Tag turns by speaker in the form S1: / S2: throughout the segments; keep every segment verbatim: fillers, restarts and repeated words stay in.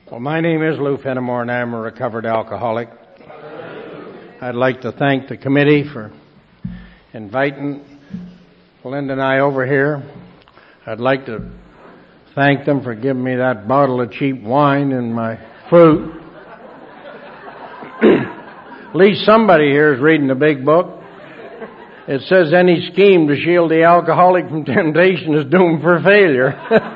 S1: Well, my name is Lou Fenimore, and I'm a recovered alcoholic. I'd like to thank the committee for inviting Linda and I over here. I'd like to thank them for giving me that bottle of cheap wine and my fruit. At least somebody here is reading the big book. It says any scheme to shield the alcoholic from temptation is doomed for failure.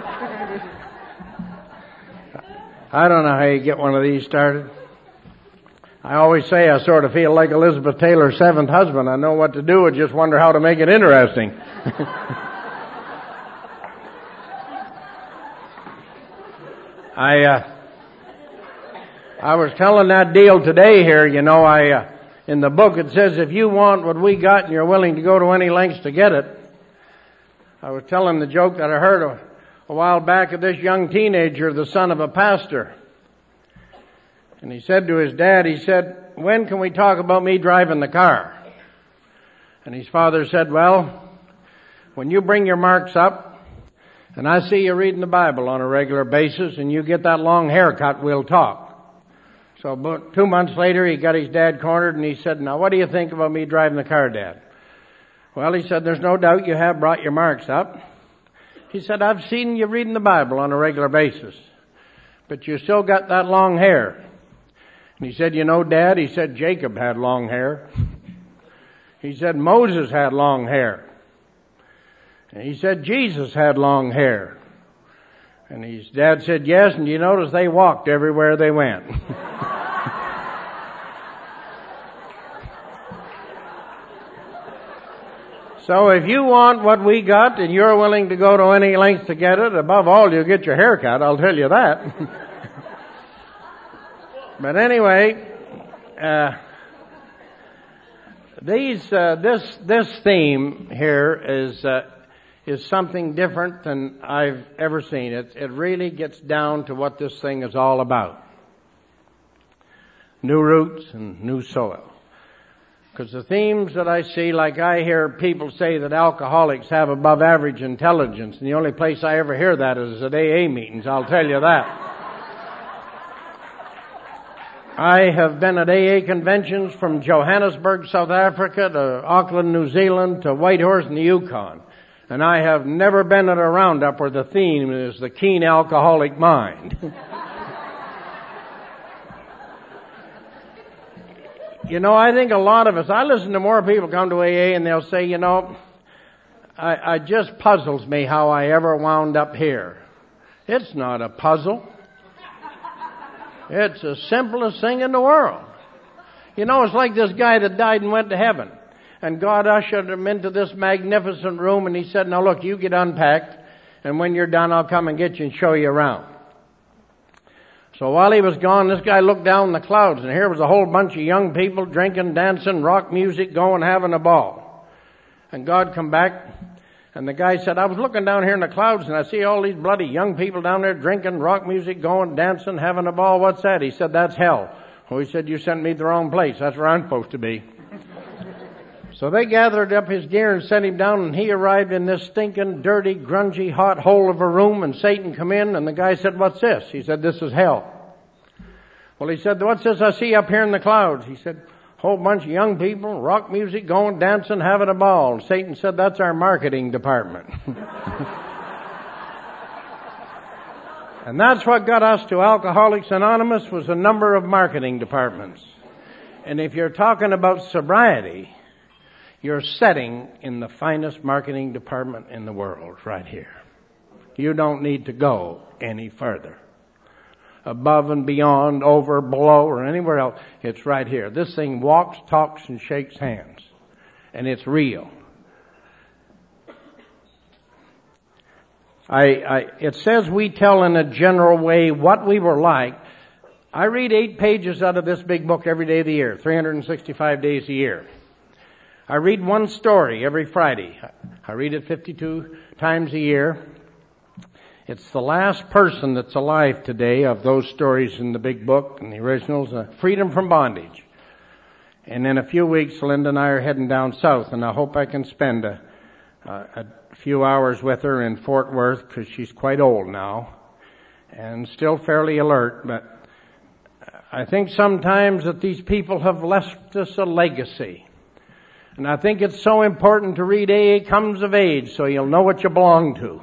S1: I don't know how you get one of these started. I always say I sort of feel like Elizabeth Taylor's seventh husband. I know what to do, I just wonder how to make it interesting. I uh, I was telling that deal today here, you know, I uh, in the book it says if you want what we got and you're willing to go to any lengths to get it. I was telling the joke that I heard a, a while back of this young teenager, the son of a pastor. And he said to his dad, he said, when can we talk about me driving the car? And his father said, well, when you bring your marks up and I see you reading the Bible on a regular basis and you get that long haircut, we'll talk. So about two months later, he got his dad cornered and he said, now what do you think about me driving the car, Dad? Well, he said, there's no doubt you have brought your marks up. He said, I've seen you reading the Bible on a regular basis, but you still got that long hair. And he said, you know, Dad, he said, Jacob had long hair. He said, Moses had long hair. And he said, Jesus had long hair. And his dad said, yes, and you notice they walked everywhere they went. So if you want what we got and you're willing to go to any lengths to get it, above all, you'll get your hair cut, I'll tell you that. But anyway, uh, these, uh, this, this theme here is, uh, is something different than I've ever seen. It, it really gets down to what this thing is all about. New roots and new soil. Because the themes that I see, like I hear people say that alcoholics have above average intelligence, and the only place I ever hear that is at A A meetings, I'll tell you that. I have been at A A conventions from Johannesburg, South Africa, to Auckland, New Zealand, to Whitehorse in the Yukon. And I have never been at a roundup where the theme is the keen alcoholic mind. You know, I think a lot of us, I listen to more people come to A A and they'll say, you know, I, it just puzzles me how I ever wound up here. It's not a puzzle. It's the simplest thing in the world. You know, it's like this guy that died and went to heaven. And God ushered him into this magnificent room and he said, now look, you get unpacked and when you're done, I'll come and get you and show you around. So while he was gone, this guy looked down the clouds and here was a whole bunch of young people drinking, dancing, rock music, going, having a ball. And God come back and the guy said, I was looking down here in the clouds and I see all these bloody young people down there drinking, rock music, going, dancing, having a ball. What's that? He said, that's hell. Oh, he said, you sent me to the wrong place. That's where I'm supposed to be. So they gathered up his gear and sent him down and he arrived in this stinking, dirty, grungy, hot hole of a room and Satan come in and the guy said, what's this? He said, this is hell. Well, he said, what's this I see up here in the clouds? He said, whole bunch of young people, rock music, going, dancing, having a ball. Satan said, that's our marketing department. And that's what got us to Alcoholics Anonymous was a number of marketing departments. And if you're talking about sobriety, you're setting in the finest marketing department in the world right here. You don't need to go any further. Above and beyond, over, below, or anywhere else. It's right here. This thing walks, talks, and shakes hands. And it's real. I, I, it says we tell in a general way what we were like. I read eight pages out of this big book every day of the year, three hundred sixty-five days a year. I read one story every Friday. I read it fifty-two times a year. It's the last person that's alive today of those stories in the big book and the originals, uh, Freedom from Bondage. And in a few weeks, Linda and I are heading down south, and I hope I can spend a, a, a few hours with her in Fort Worth because she's quite old now. and still fairly alert, but I think sometimes that these people have left us a legacy. And I think it's so important to read A A Comes of Age so you'll know what you belong to.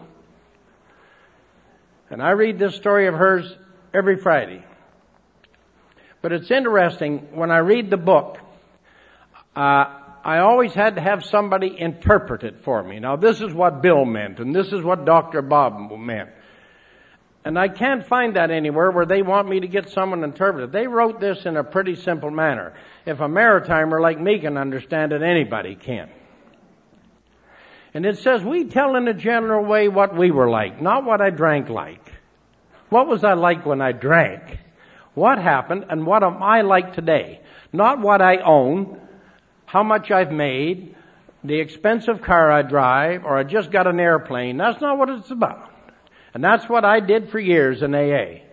S1: And I read this story of hers every Friday. But it's interesting, when I read the book, uh, I always had to have somebody interpret it for me. Now this is what Bill meant, and this is what Doctor Bob meant. And I can't find that anywhere where they want me to get someone to interpret it. They wrote this in a pretty simple manner. If a maritimer like me can understand it, anybody can. And it says, we tell in a general way what we were like, not what I drank like. What was I like when I drank? What happened and what am I like today? Not what I own, how much I've made, the expensive car I drive, or I just got an airplane. That's not what it's about. And that's what I did for years in A A.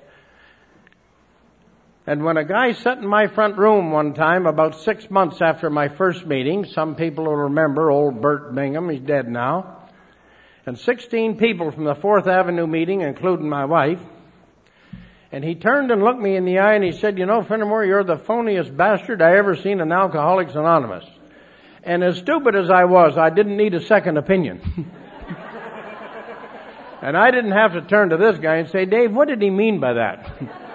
S1: And when a guy sat in my front room one time, about six months after my first meeting, some people will remember old Bert Bingham, he's dead now, and sixteen people from the Fourth Avenue meeting, including my wife, and he turned and looked me in the eye and he said, you know, Fenimore, you're the phoniest bastard I ever seen in Alcoholics Anonymous. And as stupid as I was, I didn't need a second opinion. And I didn't have to turn to this guy and say, Dave, what did he mean by that?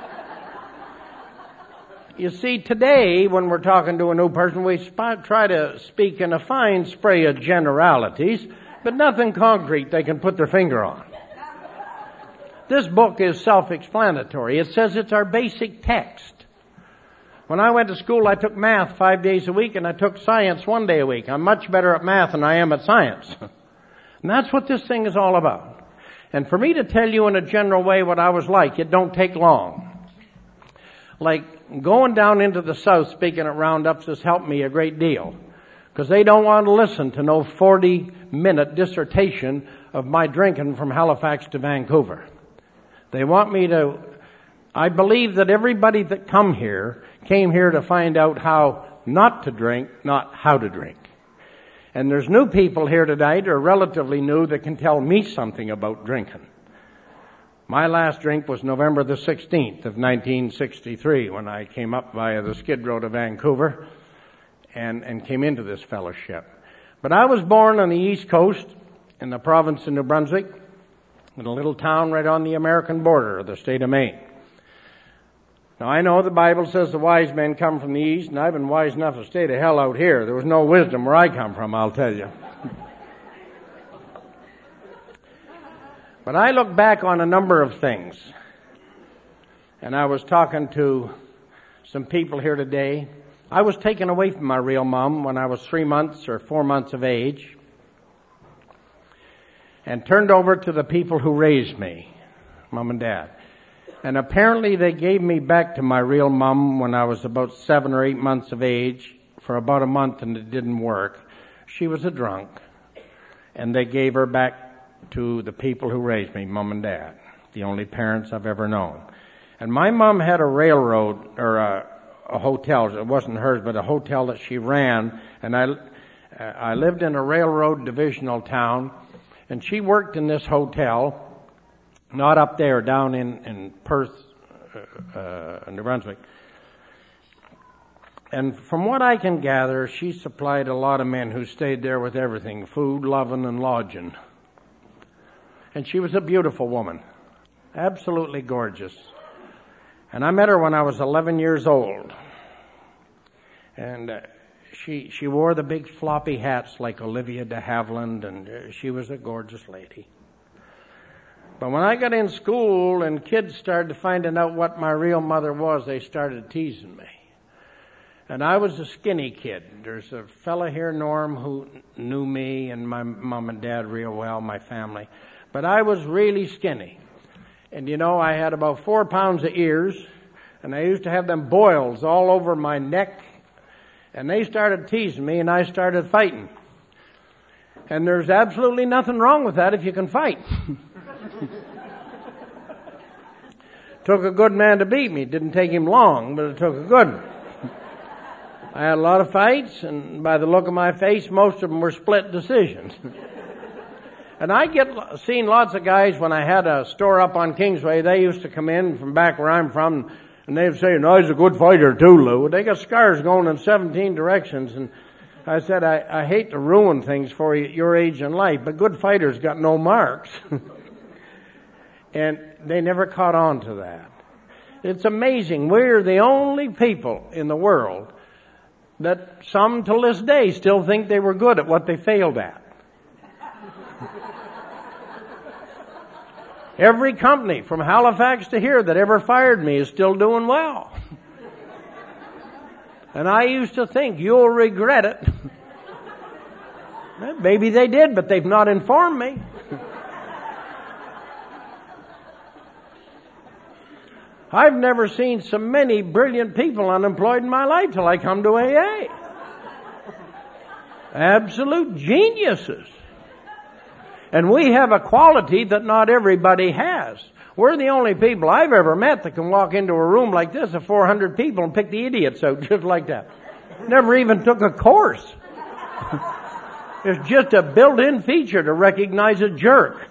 S1: You see, today, when we're talking to a new person, we sp- try to speak in a fine spray of generalities, but nothing concrete they can put their finger on. This book is self-explanatory. It says it's our basic text. When I went to school, I took math five days a week, and I took science one day a week. I'm much better at math than I am at science. And that's what this thing is all about. And for me to tell you in a general way what I was like, it don't take long. Like going down into the South speaking at roundups has helped me a great deal. Because they don't want to listen to no forty minute dissertation of my drinking from Halifax to Vancouver. They want me to, I believe that everybody that come here came here to find out how not to drink, not how to drink. And there's new people here tonight, or relatively new, that can tell me something about drinking. My last drink was November the sixteenth of nineteen sixty-three, when I came up via the Skid Row to Vancouver and, and came into this fellowship. But I was born on the East Coast in the province of New Brunswick, in a little town right on the American border of the state of Maine. Now, I know the Bible says the wise men come from the east, and I've been wise enough to stay the hell out here. There was no wisdom where I come from, I'll tell you. But I look back on a number of things. And I was talking to some people here today. I was taken away from my real mom when I was three months or four months of age, and turned over to the people who raised me, Mom and Dad. And apparently they gave me back to my real mom when I was about seven or eight months of age for about a month, and it didn't work. She was a drunk. And they gave her back to the people who raised me, Mom and Dad, the only parents I've ever known. And my mom had a railroad, or a, a hotel. It wasn't hers, but a hotel that she ran. And I, I lived in a railroad divisional town, and she worked in this hotel. Not up there, down in, in Perth, uh, uh, New Brunswick. And from what I can gather, she supplied a lot of men who stayed there with everything, food, loving, and lodging. And she was a beautiful woman, absolutely gorgeous. And I met her when I was eleven years old. And uh, she she wore the big floppy hats like Olivia de Havilland, and uh, she was a gorgeous lady. But when I got in school and kids started finding out what my real mother was, they started teasing me. And I was a skinny kid. There's a fella here, Norm, who knew me and my mom and dad real well, my family. But I was really skinny. And you know, I had about four pounds of ears, and I used to have them boils all over my neck. And they started teasing me, and I started fighting. And there's absolutely nothing wrong with that if you can fight. Took a good man to beat me. It didn't take him long, but it took a good one. I had a lot of fights, and by the look of my face, most of them were split decisions. And I get seen lots of guys when I had a store up on Kingsway. They used to come in from back where I'm from, and they'd say, "No, he's a good fighter too, Lou." They got scars going in seventeen directions, and I said, I, I hate to ruin things for you at your age in life, but good fighters got no marks. And they never caught on to that. It's amazing. We're the only people in the world that some till this day still think they were good at what they failed at. Every company from Halifax to here that ever fired me is still doing well. And I used to think, you'll regret it. Well, maybe they did, but they've not informed me. I've never seen so many brilliant people unemployed in my life till I come to A A. Absolute geniuses. And we have a quality that not everybody has. We're the only people I've ever met that can walk into a room like this of four hundred people and pick the idiots out just like that. Never even took a course. It's just a built-in feature to recognize a jerk.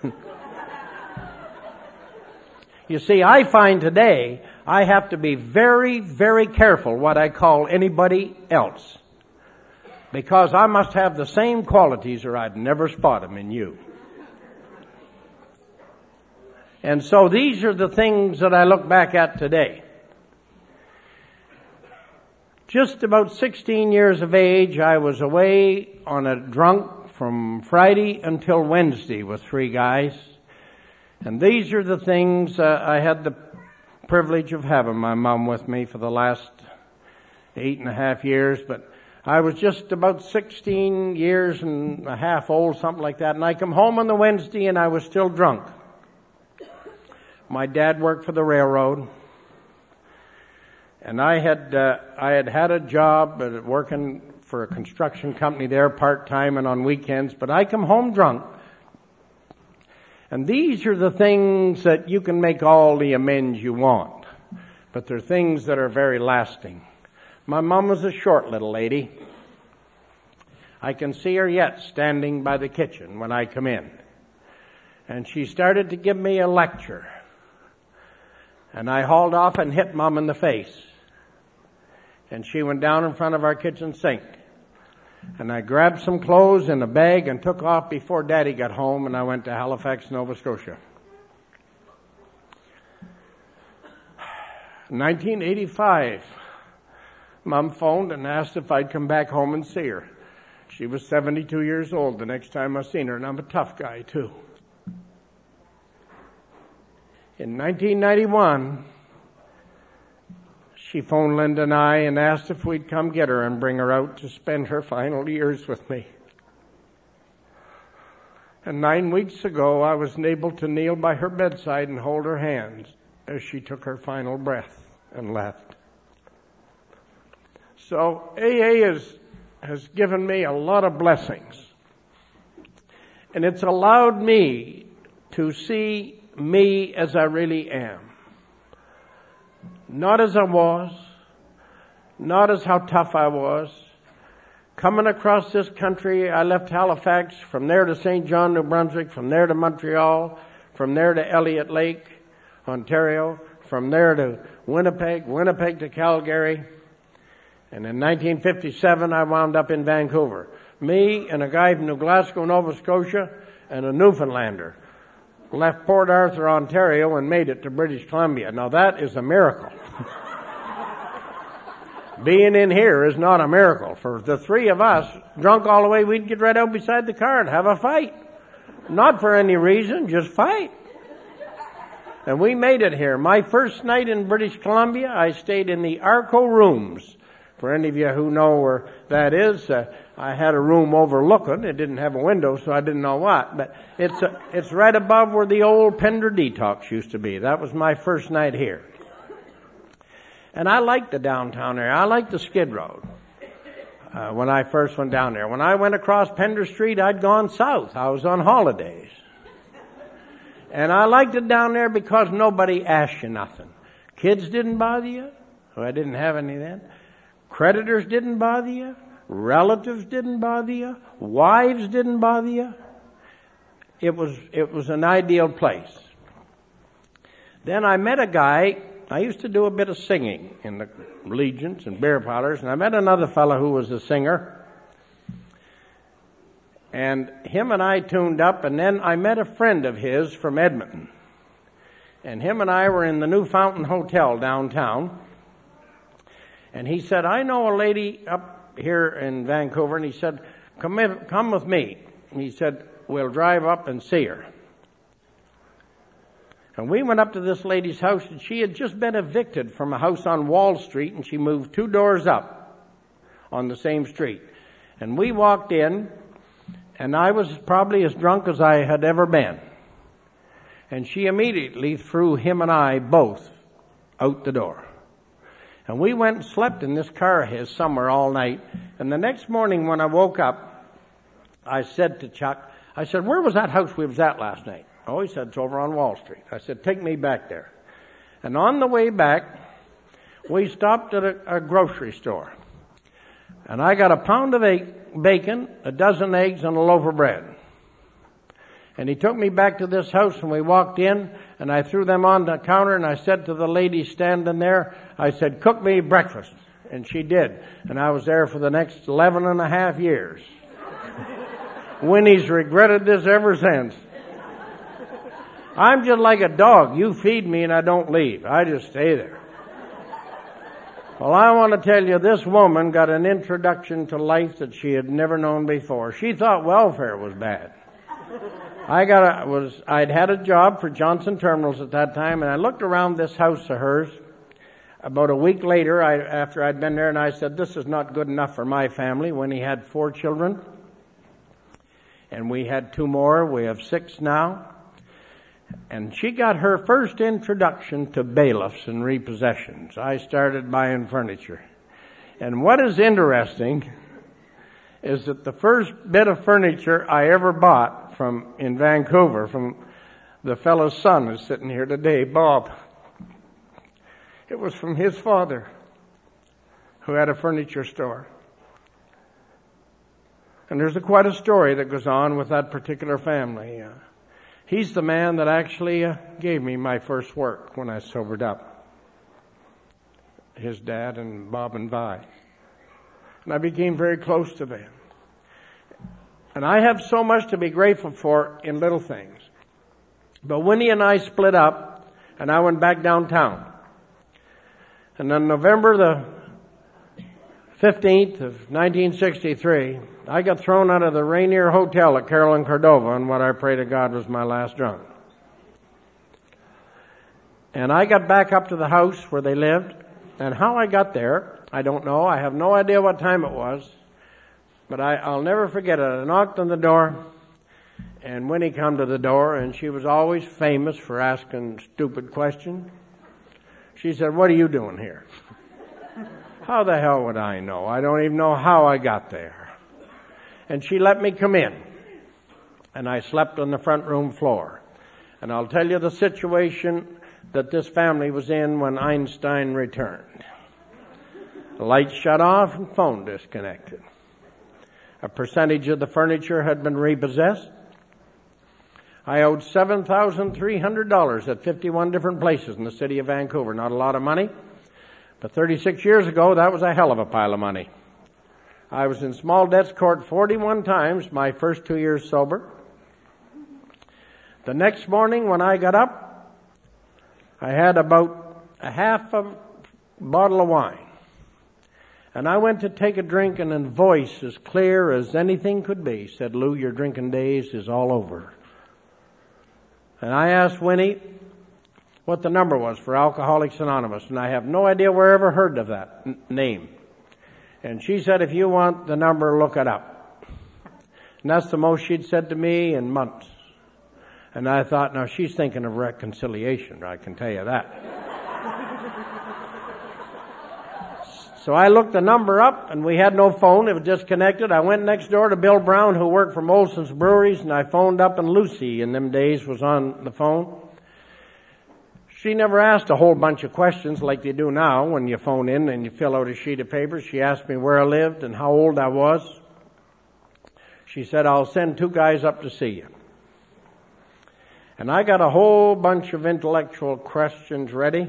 S1: You see, I find today I have to be very, very careful what I call anybody else. Because I must have the same qualities or I'd never spot them in you. And so these are the things that I look back at today. Just about sixteen years of age, I was away on a drunk from Friday until Wednesday with three guys. And these are the things uh, I had the privilege of having my mom with me for the last eight and a half years. But I was just about sixteen years and a half old, something like that. And I come home on the Wednesday and I was still drunk. My dad worked for the railroad, and I had uh, I had had a job uh, working for a construction company there part-time and on weekends, but I come home drunk. And these are the things that you can make all the amends you want, but they're things that are very lasting. My mom was a short little lady. I can see her yet standing by the kitchen when I come in. And she started to give me a lecture. And I hauled off and hit Mom in the face. And she went down in front of our kitchen sink. And I grabbed some clothes in a bag and took off before Daddy got home, and I went to Halifax, Nova Scotia. nineteen eighty-five, Mom phoned and asked if I'd come back home and see her. She was seventy-two years old the next time I seen her, and I'm a tough guy too. In nineteen ninety-one, she phoned Linda and I and asked if we'd come get her and bring her out to spend her final years with me. And nine weeks ago, I was able to kneel by her bedside and hold her hands as she took her final breath and left. So A A is, has given me a lot of blessings. And it's allowed me to see me as I really am. Not as I was, not as how tough I was. Coming across this country, I left Halifax, from there to Saint John, New Brunswick, from there to Montreal, from there to Elliott Lake, Ontario, from there to Winnipeg, Winnipeg to Calgary. And in nineteen fifty-seven, I wound up in Vancouver. Me and a guy from New Glasgow, Nova Scotia, and a Newfoundlander left Port Arthur, Ontario, and made it to British Columbia. Now that is a miracle. Being in here is not a miracle. For the three of us, drunk all the way, we'd get right out beside the car and have a fight. Not for any reason, just fight. And we made it here. My first night in British Columbia, I stayed in the Arco Rooms. For any of you who know where that is, uh, I had a room overlooking. It didn't have a window, so I didn't know what. But it's uh, it's right above where the old Pender Detox used to be. That was my first night here. And I liked the downtown area. I liked the Skid Road uh, when I first went down there. When I went across Pender Street, I'd gone south. I was on holidays. And I liked it down there because nobody asked you nothing. Kids didn't bother you. Well, I didn't have any then. Creditors didn't bother you. Relatives didn't bother you. Wives didn't bother you. it was, it was an ideal place. Then I met a guy. I used to do a bit of singing in the legions and beer parlors, and I met another fellow who was a singer. And him and I tuned up, and then I met a friend of his from Edmonton. And him and I were in the New Fountain Hotel downtown. And he said, I know a lady up here in Vancouver, and he said, come in, come with me. And he said, we'll drive up and see her. And we went up to this lady's house, and she had just been evicted from a house on Wall Street, and she moved two doors up on the same street. And we walked in, and I was probably as drunk as I had ever been. And she immediately threw him and I both out the door. And we went and slept in this car of his somewhere all night. And the next morning when I woke up, I said to Chuck, I said, where was that house we was at last night? Oh, he said, it's over on Wall Street. I said, take me back there. And on the way back, we stopped at a, a grocery store. And I got a pound of bacon, a dozen eggs, and a loaf of bread. And he took me back to this house, and we walked in, and I threw them on the counter, and I said to the lady standing there, I said, cook me breakfast. And she did. And I was there for the next eleven and a half years. Winnie's regretted this ever since. I'm just like a dog. You feed me and I don't leave. I just stay there. Well, I want to tell you, this woman got an introduction to life that she had never known before. She thought welfare was bad. I got a, was, I'd had a job for Johnson Terminals at that time, and I looked around this house of hers about a week later, I, after I'd been there, and I said, this is not good enough for my family. When he had four children, and we had two more, we have six now. And she got her first introduction to bailiffs and repossessions. I started buying furniture. And what is interesting is that the first bit of furniture I ever bought from in Vancouver, from the fellow's son who's sitting here today, Bob, it was from his father, who had a furniture store. And there's a, quite a story that goes on with that particular family. Uh, He's the man that actually uh, gave me my first work when I sobered up. His dad and Bob and Vi. And I became very close to them. And I have so much to be grateful for in little things. But Winnie and I split up, and I went back downtown. And on November the fifteenth of nineteen sixty-three, I got thrown out of the Rainier Hotel at Carroll and Cordova on what I pray to God was my last drunk. And I got back up to the house where they lived, and how I got there, I don't know. I have no idea what time it was, but I, I'll never forget it. I knocked on the door, and Winnie come to the door, and she was always famous for asking stupid questions. She said, what are you doing here? How the hell would I know? I don't even know how I got there. And she let me come in. And I slept on the front room floor. And I'll tell you the situation that this family was in when Einstein returned. The lights shut off and phone disconnected. A percentage of the furniture had been repossessed. I owed seven thousand three hundred dollars at fifty-one different places in the city of Vancouver. Not a lot of money. But thirty-six years ago, that was a hell of a pile of money. I was in small debts court forty-one times my first two years sober. The next morning when I got up, I had about a half a bottle of wine. And I went to take a drink, and a voice as clear as anything could be said, Lou, your drinking days is all over. And I asked Winnie what the number was for Alcoholics Anonymous, and I have no idea where I ever heard of that n- name. And she said, if you want the number, look it up. And that's the most she'd said to me in months. And I thought, now she's thinking of reconciliation, I can tell you that. So I looked the number up, and we had no phone. It was disconnected. I went next door to Bill Brown, who worked for Molson's Breweries, and I phoned up, and Lucy in them days was on the phone. She never asked a whole bunch of questions like they do now when you phone in and you fill out a sheet of paper. She asked me where I lived and how old I was. She said, I'll send two guys up to see you. And I got a whole bunch of intellectual questions ready.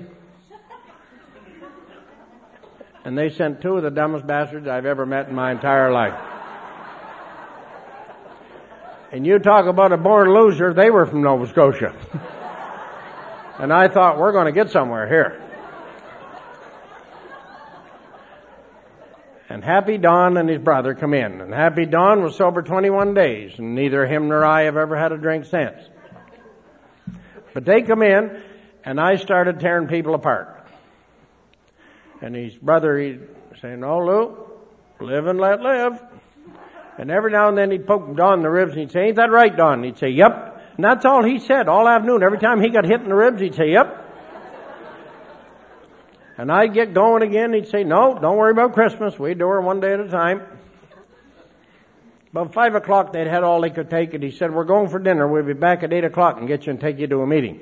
S1: And they sent two of the dumbest bastards I've ever met in my entire life. And you talk about a born loser, they were from Nova Scotia. And I thought, we're going to get somewhere here. And Happy Don and his brother come in. And Happy Don was sober twenty-one days. And neither him nor I have ever had a drink since. But they come in, and I started tearing people apart. And his brother, he'd say, no, Lou, live and let live. And every now and then he'd poke Don in the ribs, and he'd say, ain't that right, Don? And he'd say, yep. And that's all he said all afternoon. Every time he got hit in the ribs, he'd say, yep. And I'd get going again. He'd say, no, don't worry about Christmas. We do her one day at a time. About five o'clock, they'd had all they could take, and he said, we're going for dinner. We'll be back at eight o'clock and get you and take you to a meeting.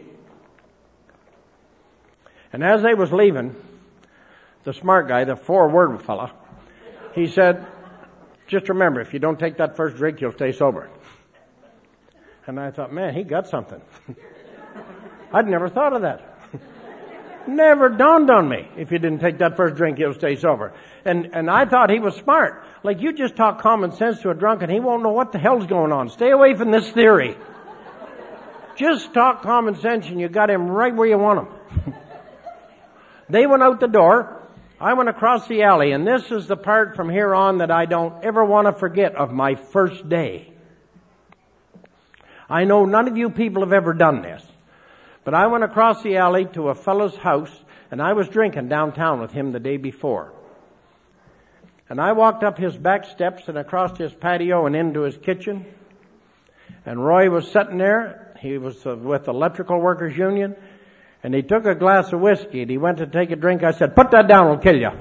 S1: And as they was leaving, the smart guy, the four-word fella, he said, just remember, if you don't take that first drink, you'll stay sober. And I thought, man, he got something. I'd never thought of that. Never dawned on me. If you didn't take that first drink, you'll stay sober. And and I thought he was smart. Like, you just talk common sense to a drunk and he won't know what the hell's going on. Stay away from this theory. Just talk common sense and you got him right where you want him. They went out the door. I went across the alley, and this is the part from here on that I don't ever want to forget of my first day. I know none of you people have ever done this. But I went across the alley to a fellow's house, and I was drinking downtown with him the day before. And I walked up his back steps and across his patio and into his kitchen. And Roy was sitting there. He was uh, with the Electrical Workers Union. And he took a glass of whiskey and he went to take a drink. I said, put that down, I'll kill you.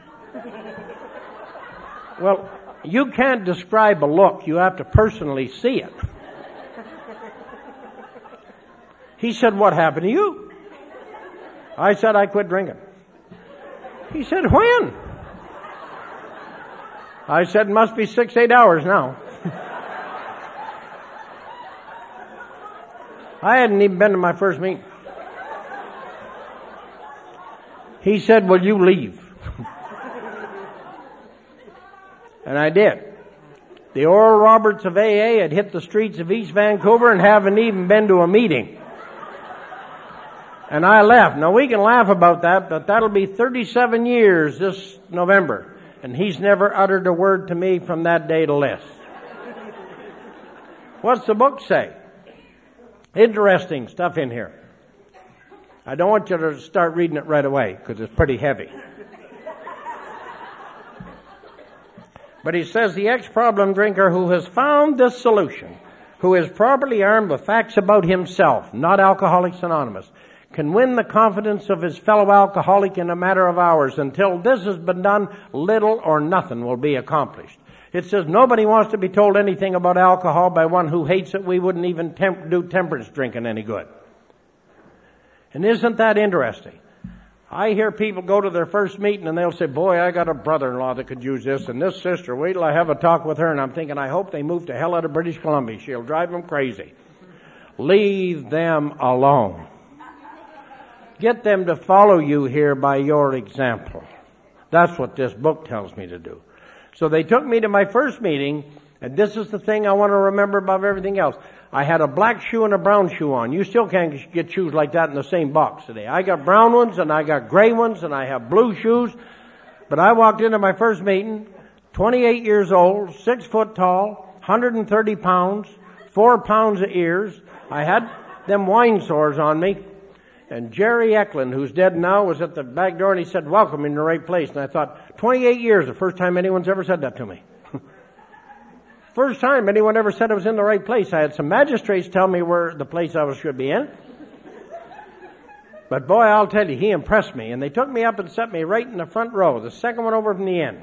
S1: Well, you can't describe a look. You have to personally see it. He said, what happened to you? I said, I quit drinking. He said, when? I said, must be six, eight hours now. I hadn't even been to my first meeting. He said, will you leave? And I did. The Oral Roberts of A A had hit the streets of East Vancouver and haven't even been to a meeting. And I left. Now we can laugh about that, but that'll be thirty-seven years this November. And he's never uttered a word to me from that day to this. What's the book say? Interesting stuff in here. I don't want you to start reading it right away because it's pretty heavy. But he says the ex-problem drinker who has found this solution, who is properly armed with facts about himself, not Alcoholics Anonymous, can win the confidence of his fellow alcoholic in a matter of hours. Until this has been done, little or nothing will be accomplished. It says nobody wants to be told anything about alcohol by one who hates it. We wouldn't even temp- do temperance drinking any good. And isn't that interesting? I hear people go to their first meeting and they'll say, boy, I got a brother-in-law that could use this, and this sister, wait till I have a talk with her. And I'm thinking, I hope they move to hell out of British Columbia. She'll drive them crazy. Leave them alone. Get them to follow you here by your example. That's what this book tells me to do. So they took me to my first meeting, and this is the thing I want to remember above everything else. I had a black shoe and a brown shoe on. You still can't get shoes like that in the same box today. I got brown ones, and I got gray ones, and I have blue shoes. But I walked into my first meeting, twenty-eight years old, six foot tall, one hundred thirty pounds, four pounds of ears. I had them wine sores on me. And Jerry Eklund, who's dead now, was at the back door, and he said, welcome in the right place. And I thought, twenty-eight years, the first time anyone's ever said that to me. First time anyone ever said I was in the right place. I had some magistrates tell me where the place I was should be in. But boy, I'll tell you, he impressed me. And they took me up and set me right in the front row, the second one over from the end.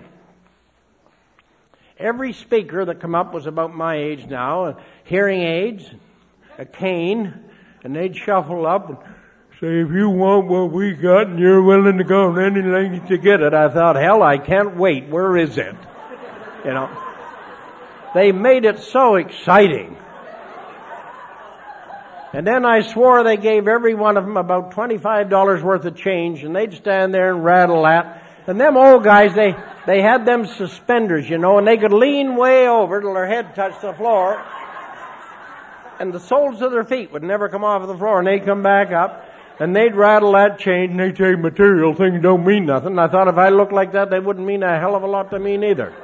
S1: Every speaker that come up was about my age now, hearing aids, a cane, and they'd shuffle up and say, if you want what we got and you're willing to go any length to get it. I thought, hell, I can't wait. Where is it? You know. They made it so exciting. And then I swore they gave every one of them about twenty-five dollars worth of change, and they'd stand there and rattle that. And them old guys, they, they had them suspenders, you know, and they could lean way over till their head touched the floor. And the soles of their feet would never come off of the floor, and they'd come back up, and they'd rattle that change, and they'd say, material things don't mean nothing. And I thought if I looked like that, they wouldn't mean a hell of a lot to me neither.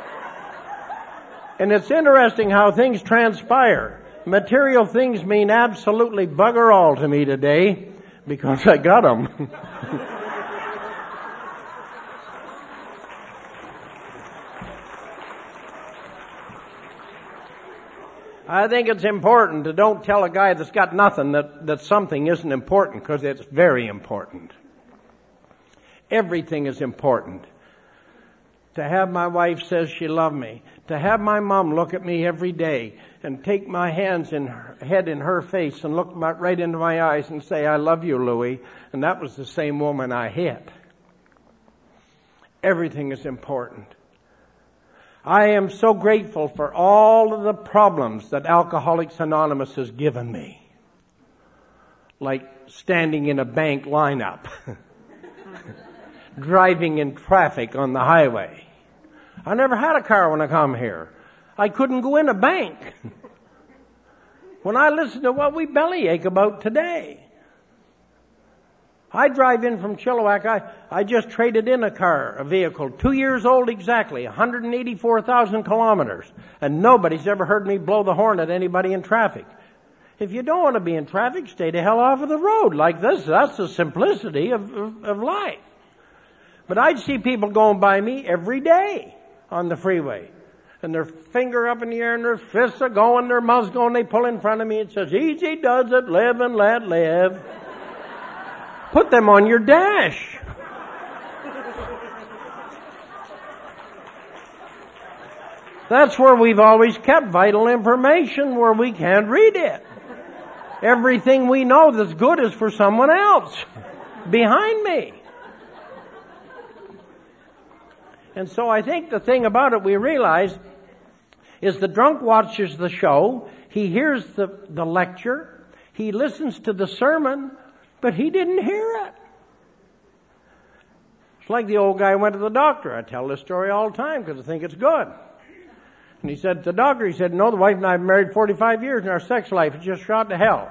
S1: And it's interesting how things transpire. Material things mean absolutely bugger all to me today, because I got them. I think it's important to don't tell a guy that's got nothing that, that something isn't important, because it's very important. Everything is important. To have my wife says she loved me. To have my mom look at me every day and take my hands in her head in her face and look my, right into my eyes and say, I love you, Louie. And that was the same woman I hit. Everything is important. I am so grateful for all of the problems that Alcoholics Anonymous has given me. Like standing in a bank lineup. Driving in traffic on the highway. I never had a car when I come here. I couldn't go in a bank. When I listen to what we bellyache about today. I drive in from Chilliwack. I, I just traded in a car, a vehicle, two years old exactly, one hundred eighty-four thousand kilometers. And nobody's ever heard me blow the horn at anybody in traffic. If you don't want to be in traffic, stay the hell off of the road like this. That's the simplicity of, of, of life. But I'd see people going by me every day on the freeway. And their finger up in the air and their fists are going, their mouths going, they pull in front of me. It says, easy does it, live and let live. Put them on your dash. That's where we've always kept vital information, where we can't read it. Everything we know that's good is for someone else behind me. And so I think the thing about it we realize is the drunk watches the show, he hears the, the lecture, he listens to the sermon, but he didn't hear it. It's like the old guy who went to the doctor. I tell this story all the time because I think it's good. And he said to the doctor, he said, no, the wife and I have been married forty-five years and our sex life is just shot to hell.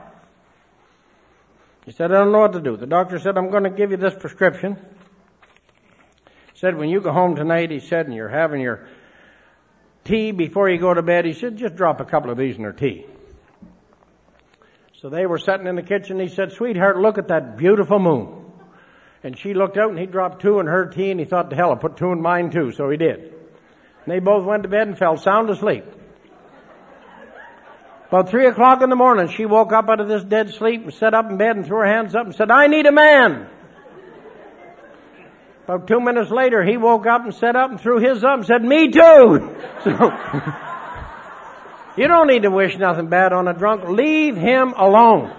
S1: He said, I don't know what to do. The doctor said, I'm going to give you this prescription. He said, when you go home tonight, he said, and you're having your tea before you go to bed, he said, just drop a couple of these in her tea. So they were sitting in the kitchen. He said, sweetheart, look at that beautiful moon. And she looked out and he dropped two in her tea and he thought, to hell, I'll put two in mine too. So he did. And they both went to bed and fell sound asleep. About three o'clock in the morning, she woke up out of this dead sleep and sat up in bed and threw her hands up and said, I need a man. About two minutes later, he woke up and sat up and threw his up and said, me too. So, you don't need to wish nothing bad on a drunk. Leave him alone.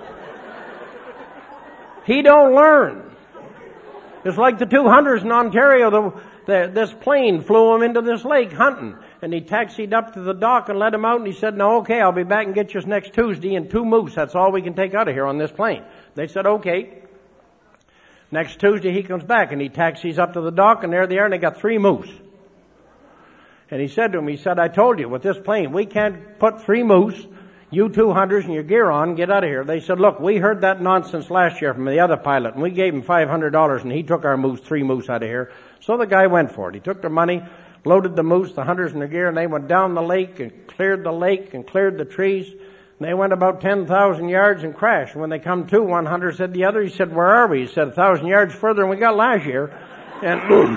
S1: He don't learn. It's like the two hunters in Ontario. The, the, this plane flew him into this lake hunting. And he taxied up to the dock and let him out. And he said, no, okay, I'll be back and get you next Tuesday and two moose. That's all we can take out of here on this plane. They said, okay. Next Tuesday he comes back and he taxis up to the dock and there they are and they got three moose. And he said to him, he said, I told you with this plane, we can't put three moose, you two hunters and your gear on and get out of here. They said, look, we heard that nonsense last year from the other pilot and we gave him five hundred dollars and he took our moose, three moose out of here. So the guy went for it. He took their money, loaded the moose, the hunters and their gear, and they went down the lake and cleared the lake and cleared the trees. And they went about ten thousand yards and crashed. And when they come to, one hunter said to the other, he said, where are we? He said, a thousand yards further than we got last year. And boom.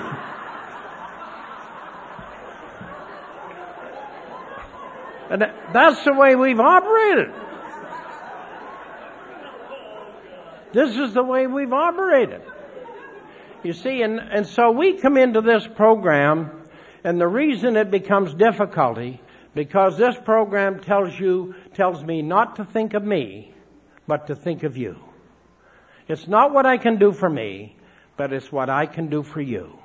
S1: And that's the way we've operated. This is the way we've operated. You see, and, and so we come into this program, and the reason it becomes difficulty, because this program tells you, tells me not to think of me, but to think of you. It's not what I can do for me, but it's what I can do for you.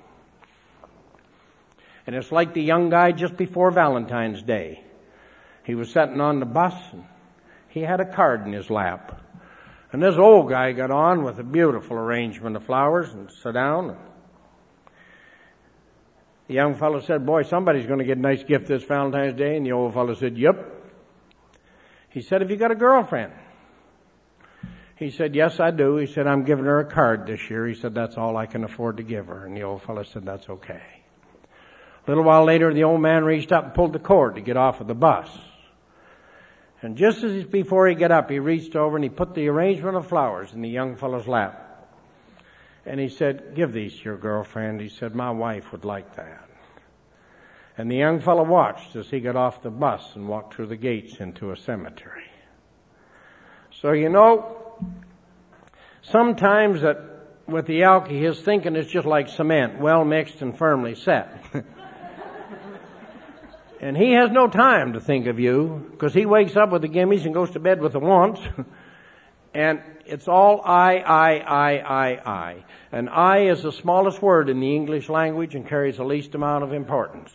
S1: And it's like the young guy just before Valentine's Day. He was sitting on the bus and he had a card in his lap. And this old guy got on with a beautiful arrangement of flowers and sat down. The young fellow said, boy, somebody's going to get a nice gift this Valentine's Day. And the old fellow said, yep. He said, have you got a girlfriend? He said, yes, I do. He said, I'm giving her a card this year. He said, that's all I can afford to give her. And the old fellow said, that's okay. A little while later, the old man reached up and pulled the cord to get off of the bus. And just as before he got up, he reached over and he put the arrangement of flowers in the young fellow's lap. And he said, give these to your girlfriend. He said, my wife would like that. And the young fellow watched as he got off the bus and walked through the gates into a cemetery. So, you know, sometimes that with the alky, his thinking is just like cement, well mixed and firmly set. And he has no time to think of you, because he wakes up with the gimmies and goes to bed with the wants. And it's all I, I, I, I, I. And I is the smallest word in the English language and carries the least amount of importance.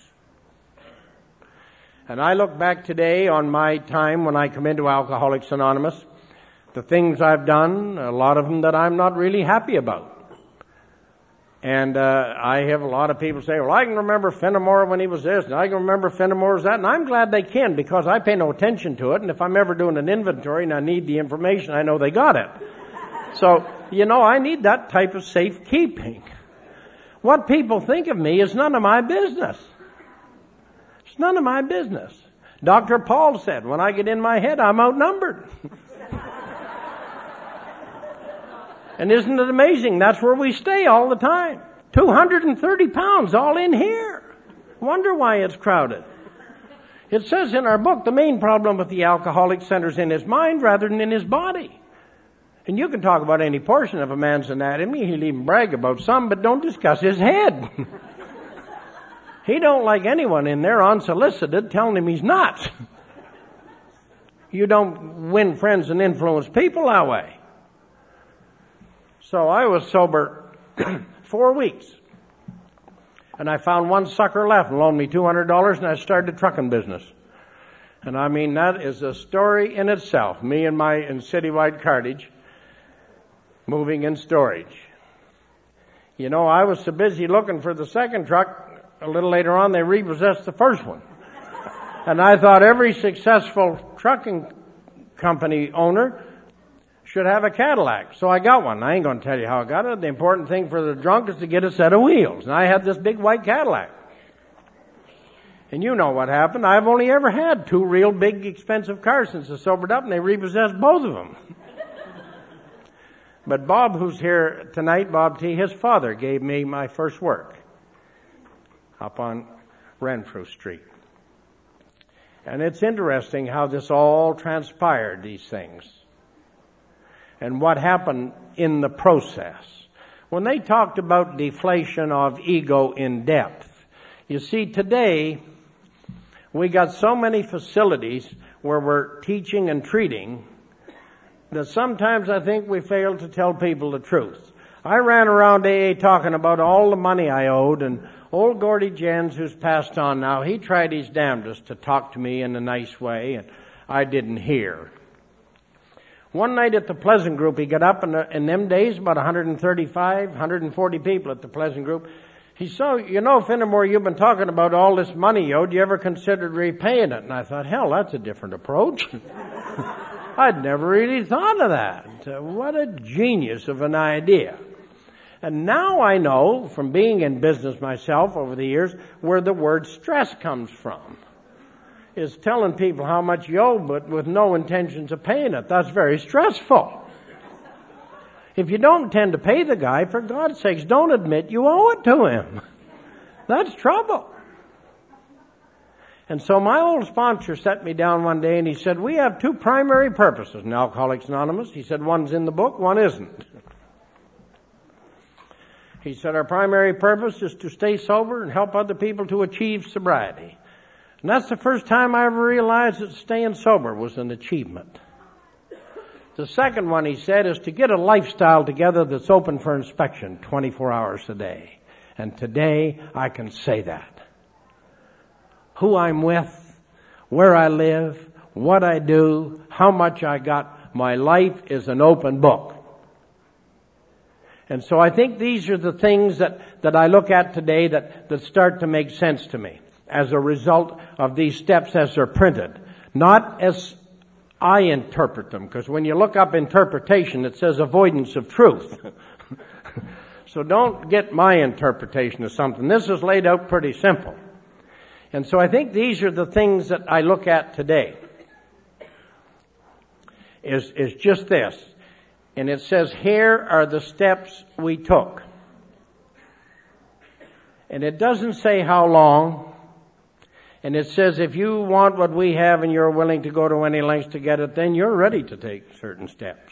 S1: And I look back today on my time when I come into Alcoholics Anonymous, the things I've done, a lot of them that I'm not really happy about. And uh, I have a lot of people say, well, I can remember Fenimore when he was this, and I can remember Fenimore was that, and I'm glad they can, because I pay no attention to it, and if I'm ever doing an inventory and I need the information, I know they got it. So, you know, I need that type of safekeeping. What people think of me is none of my business. It's none of my business. Doctor Paul said, when I get in my head, I'm outnumbered. And isn't it amazing? That's where we stay all the time. two hundred thirty pounds all in here. Wonder why it's crowded. It says in our book, the main problem with the alcoholic centers in his mind rather than in his body. And you can talk about any portion of a man's anatomy. He'll even brag about some, but don't discuss his head. He don't like anyone in there unsolicited telling him he's nuts. You don't win friends and influence people that way. So I was sober four weeks. And I found one sucker left and loaned me two hundred dollars, and I started a trucking business. And I mean, that is a story in itself. Me and my in citywide cartage, moving in storage. You know, I was so busy looking for the second truck, a little later on they repossessed the first one. And I thought every successful trucking company owner should have a Cadillac. So I got one. I ain't going to tell you how I got it. The important thing for the drunk is to get a set of wheels. And I had this big white Cadillac. And you know what happened. I've only ever had two real big expensive cars since I sobered up, and they repossessed both of them. But Bob, who's here tonight, Bob T., his father gave me my first work up on Renfrew Street. And it's interesting how this all transpired, these things. And what happened in the process. When they talked about deflation of ego in depth, you see, today we got so many facilities where we're teaching and treating that sometimes I think we fail to tell people the truth. I ran around A A talking about all the money I owed, and old Gordy Jens, who's passed on now, he tried his damnedest to talk to me in a nice way, and I didn't hear. One night at the Pleasant Group, he got up, and in them days, about one hundred thirty-five, one hundred forty people at the Pleasant Group. He said, you know, Fenimore, you've been talking about all this money you owed. You ever considered repaying it? And I thought, hell, that's a different approach. I'd never really thought of that. What a genius of an idea. And now I know, from being in business myself over the years, where the word stress comes from. Is telling people how much you owe, but with no intentions of paying it. That's very stressful. If you don't intend to pay the guy, for God's sakes, don't admit you owe it to him. That's trouble. And so my old sponsor set me down one day and he said, we have two primary purposes in Alcoholics Anonymous. He said, one's in the book, one isn't. He said, our primary purpose is to stay sober and help other people to achieve sobriety. And that's the first time I ever realized that staying sober was an achievement. The second one, he said, is to get a lifestyle together that's open for inspection twenty-four hours a day. And today, I can say that. Who I'm with, where I live, what I do, how much I got. My life is an open book. And so I think these are the things that, that I look at today that, that start to make sense to me as a result of these steps as they're printed. Not as I interpret them, because when you look up interpretation, it says avoidance of truth. So don't get my interpretation of something. This is laid out pretty simple. And so I think these are the things that I look at today. Is, is just this. And it says, here are the steps we took. And it doesn't say how long. And it says, if you want what we have and you're willing to go to any lengths to get it, then you're ready to take certain steps.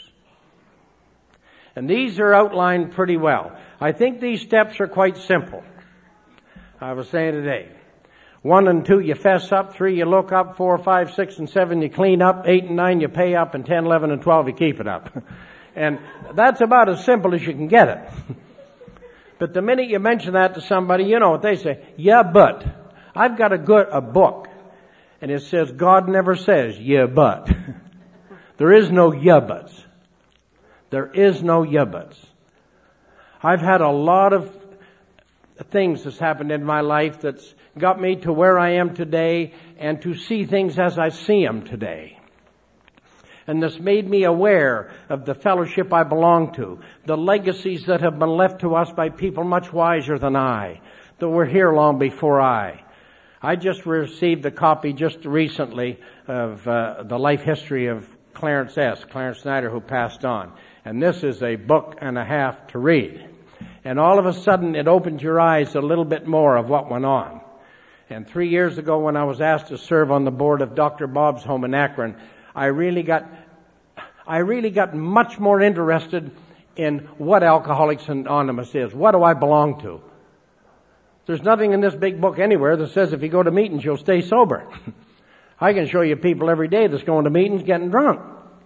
S1: And these are outlined pretty well. I think these steps are quite simple. I was saying today. One and two, you fess up. Three, you look up. Four, five, six, and seven, you clean up. Eight and nine, you pay up. And ten, eleven, and twelve, you keep it up. And that's about as simple as you can get it. But the minute you mention that to somebody, you know what they say. Yeah, but. I've got a good, a book. And it says, God never says, yeah, but. There is no yeah, buts. There is no yeah, buts. I've had a lot of things that's happened in my life that's got me to where I am today and to see things as I see them today. And this made me aware of the fellowship I belong to, the legacies that have been left to us by people much wiser than I, that were here long before I. I just received a copy just recently of uh, the life history of Clarence S., Clarence Snyder, who passed on. And this is a book and a half to read. And all of a sudden it opened your eyes a little bit more of what went on. And three years ago when I was asked to serve on the board of Doctor Bob's home in Akron, I really got, I really got much more interested in what Alcoholics Anonymous is. What do I belong to? There's nothing in this big book anywhere that says if you go to meetings, you'll stay sober. I can show you people every day that's going to meetings getting drunk.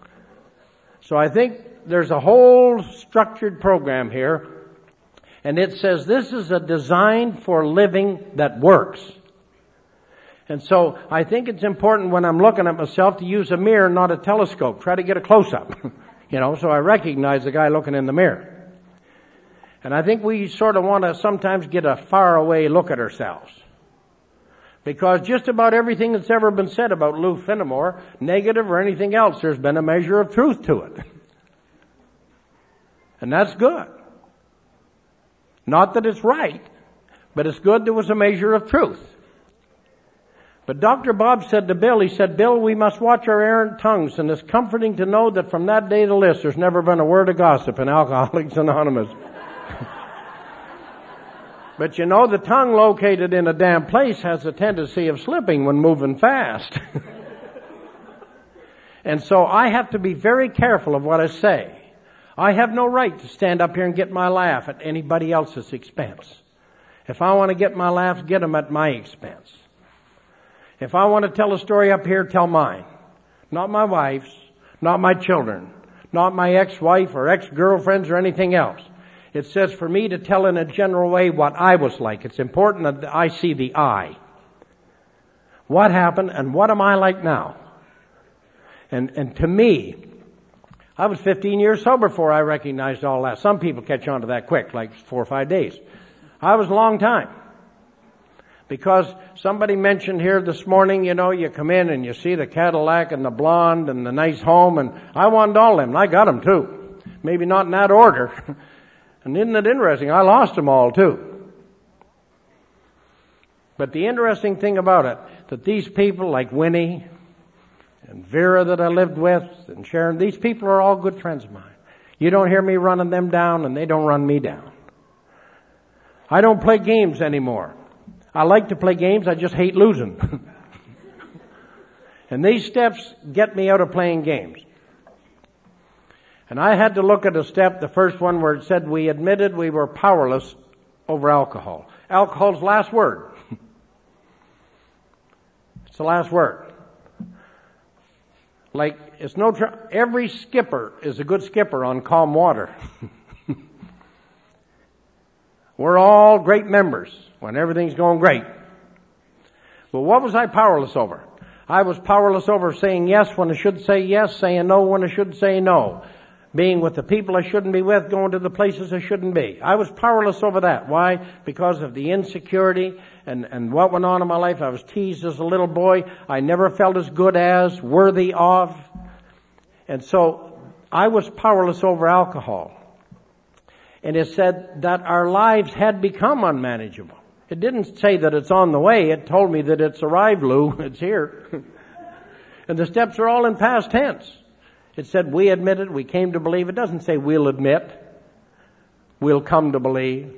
S1: So I think there's a whole structured program here. And it says this is a design for living that works. And so I think it's important when I'm looking at myself to use a mirror, not a telescope. Try to get a close-up, you know, so I recognize the guy looking in the mirror. And I think we sort of want to sometimes get a far-away look at ourselves. Because just about everything that's ever been said about Lou Finnemore, negative or anything else, there's been a measure of truth to it. And that's good. Not that it's right, but it's good there was a measure of truth. But Doctor Bob said to Bill, he said, Bill, we must watch our errant tongues, and it's comforting to know that from that day to this, there's never been a word of gossip in Alcoholics Anonymous. But you know, the tongue located in a damn place has a tendency of slipping when moving fast. And so I have to be very careful of what I say. I have no right to stand up here and get my laugh at anybody else's expense. If I want to get my laughs, get them at my expense. If I want to tell a story up here, tell mine. Not my wife's, not my children, not my ex-wife or ex-girlfriends or anything else. It says for me to tell in a general way what I was like. It's important that I see the I. What happened and what am I like now? And, and to me, I was fifteen years sober before I recognized all that. Some people catch on to that quick, like four or five days. I was a long time. Because somebody mentioned here this morning, you know, you come in and you see the Cadillac and the blonde and the nice home, and I wanted all them, and I got them too. Maybe not in that order. And isn't it interesting? I lost them all too. But the interesting thing about it, that these people like Winnie and Vera that I lived with and Sharon, these people are all good friends of mine. You don't hear me running them down and they don't run me down. I don't play games anymore. I like to play games, I just hate losing. And these steps get me out of playing games. And I had to look at a step, the first one where it said we admitted we were powerless over alcohol. Alcohol's last word. It's the last word. Like, it's no, tr- every skipper is a good skipper on calm water. We're all great members when everything's going great. But what was I powerless over? I was powerless over saying yes when I should say yes, saying no when I should say no. Being with the people I shouldn't be with, going to the places I shouldn't be. I was powerless over that. Why? Because of the insecurity and, and what went on in my life. I was teased as a little boy. I never felt as good as, worthy of. And so I was powerless over alcohol. And it said that our lives had become unmanageable. It didn't say that it's on the way. It told me that it's arrived, Lou. It's here. And the steps are all in past tense. It said we admitted, we came to believe. It doesn't say we'll admit. We'll come to believe.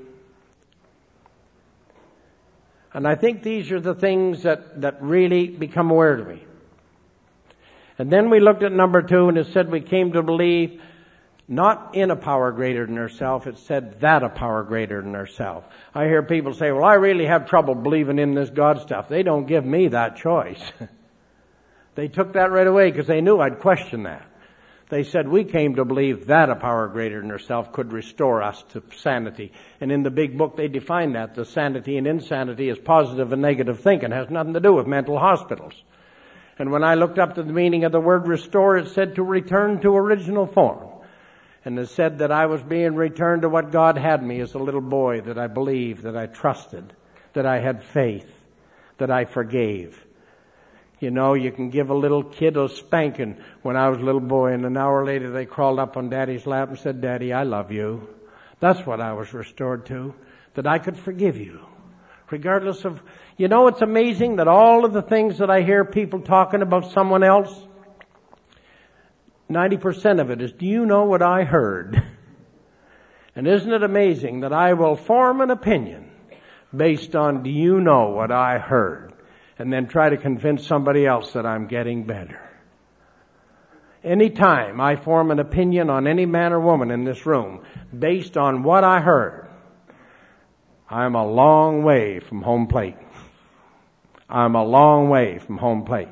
S1: And I think these are the things that, that really become aware to me. And then we looked at number two, and it said we came to believe not in a power greater than ourselves. It said that a power greater than ourselves. I hear people say, well, I really have trouble believing in this God stuff. They don't give me that choice. They took that right away because they knew I'd question that. They said we came to believe that a power greater than ourselves could restore us to sanity. And in the big book they define that. The sanity and insanity is positive and negative thinking. It has nothing to do with mental hospitals. And when I looked up to the meaning of the word restore, it said to return to original form. And it said that I was being returned to what God had me as a little boy, that I believed, that I trusted, that I had faith, that I forgave. You know, you can give a little kid a spanking. When I was a little boy, and an hour later they crawled up on Daddy's lap and said, Daddy, I love you. That's what I was restored to, that I could forgive you. Regardless of, you know, it's amazing that all of the things that I hear people talking about someone else, ninety percent of it is, do you know what I heard? And isn't it amazing that I will form an opinion based on, do you know what I heard? And then try to convince somebody else that I'm getting better. Anytime I form an opinion on any man or woman in this room based on what I heard, I'm a long way from home plate. I'm a long way from home plate.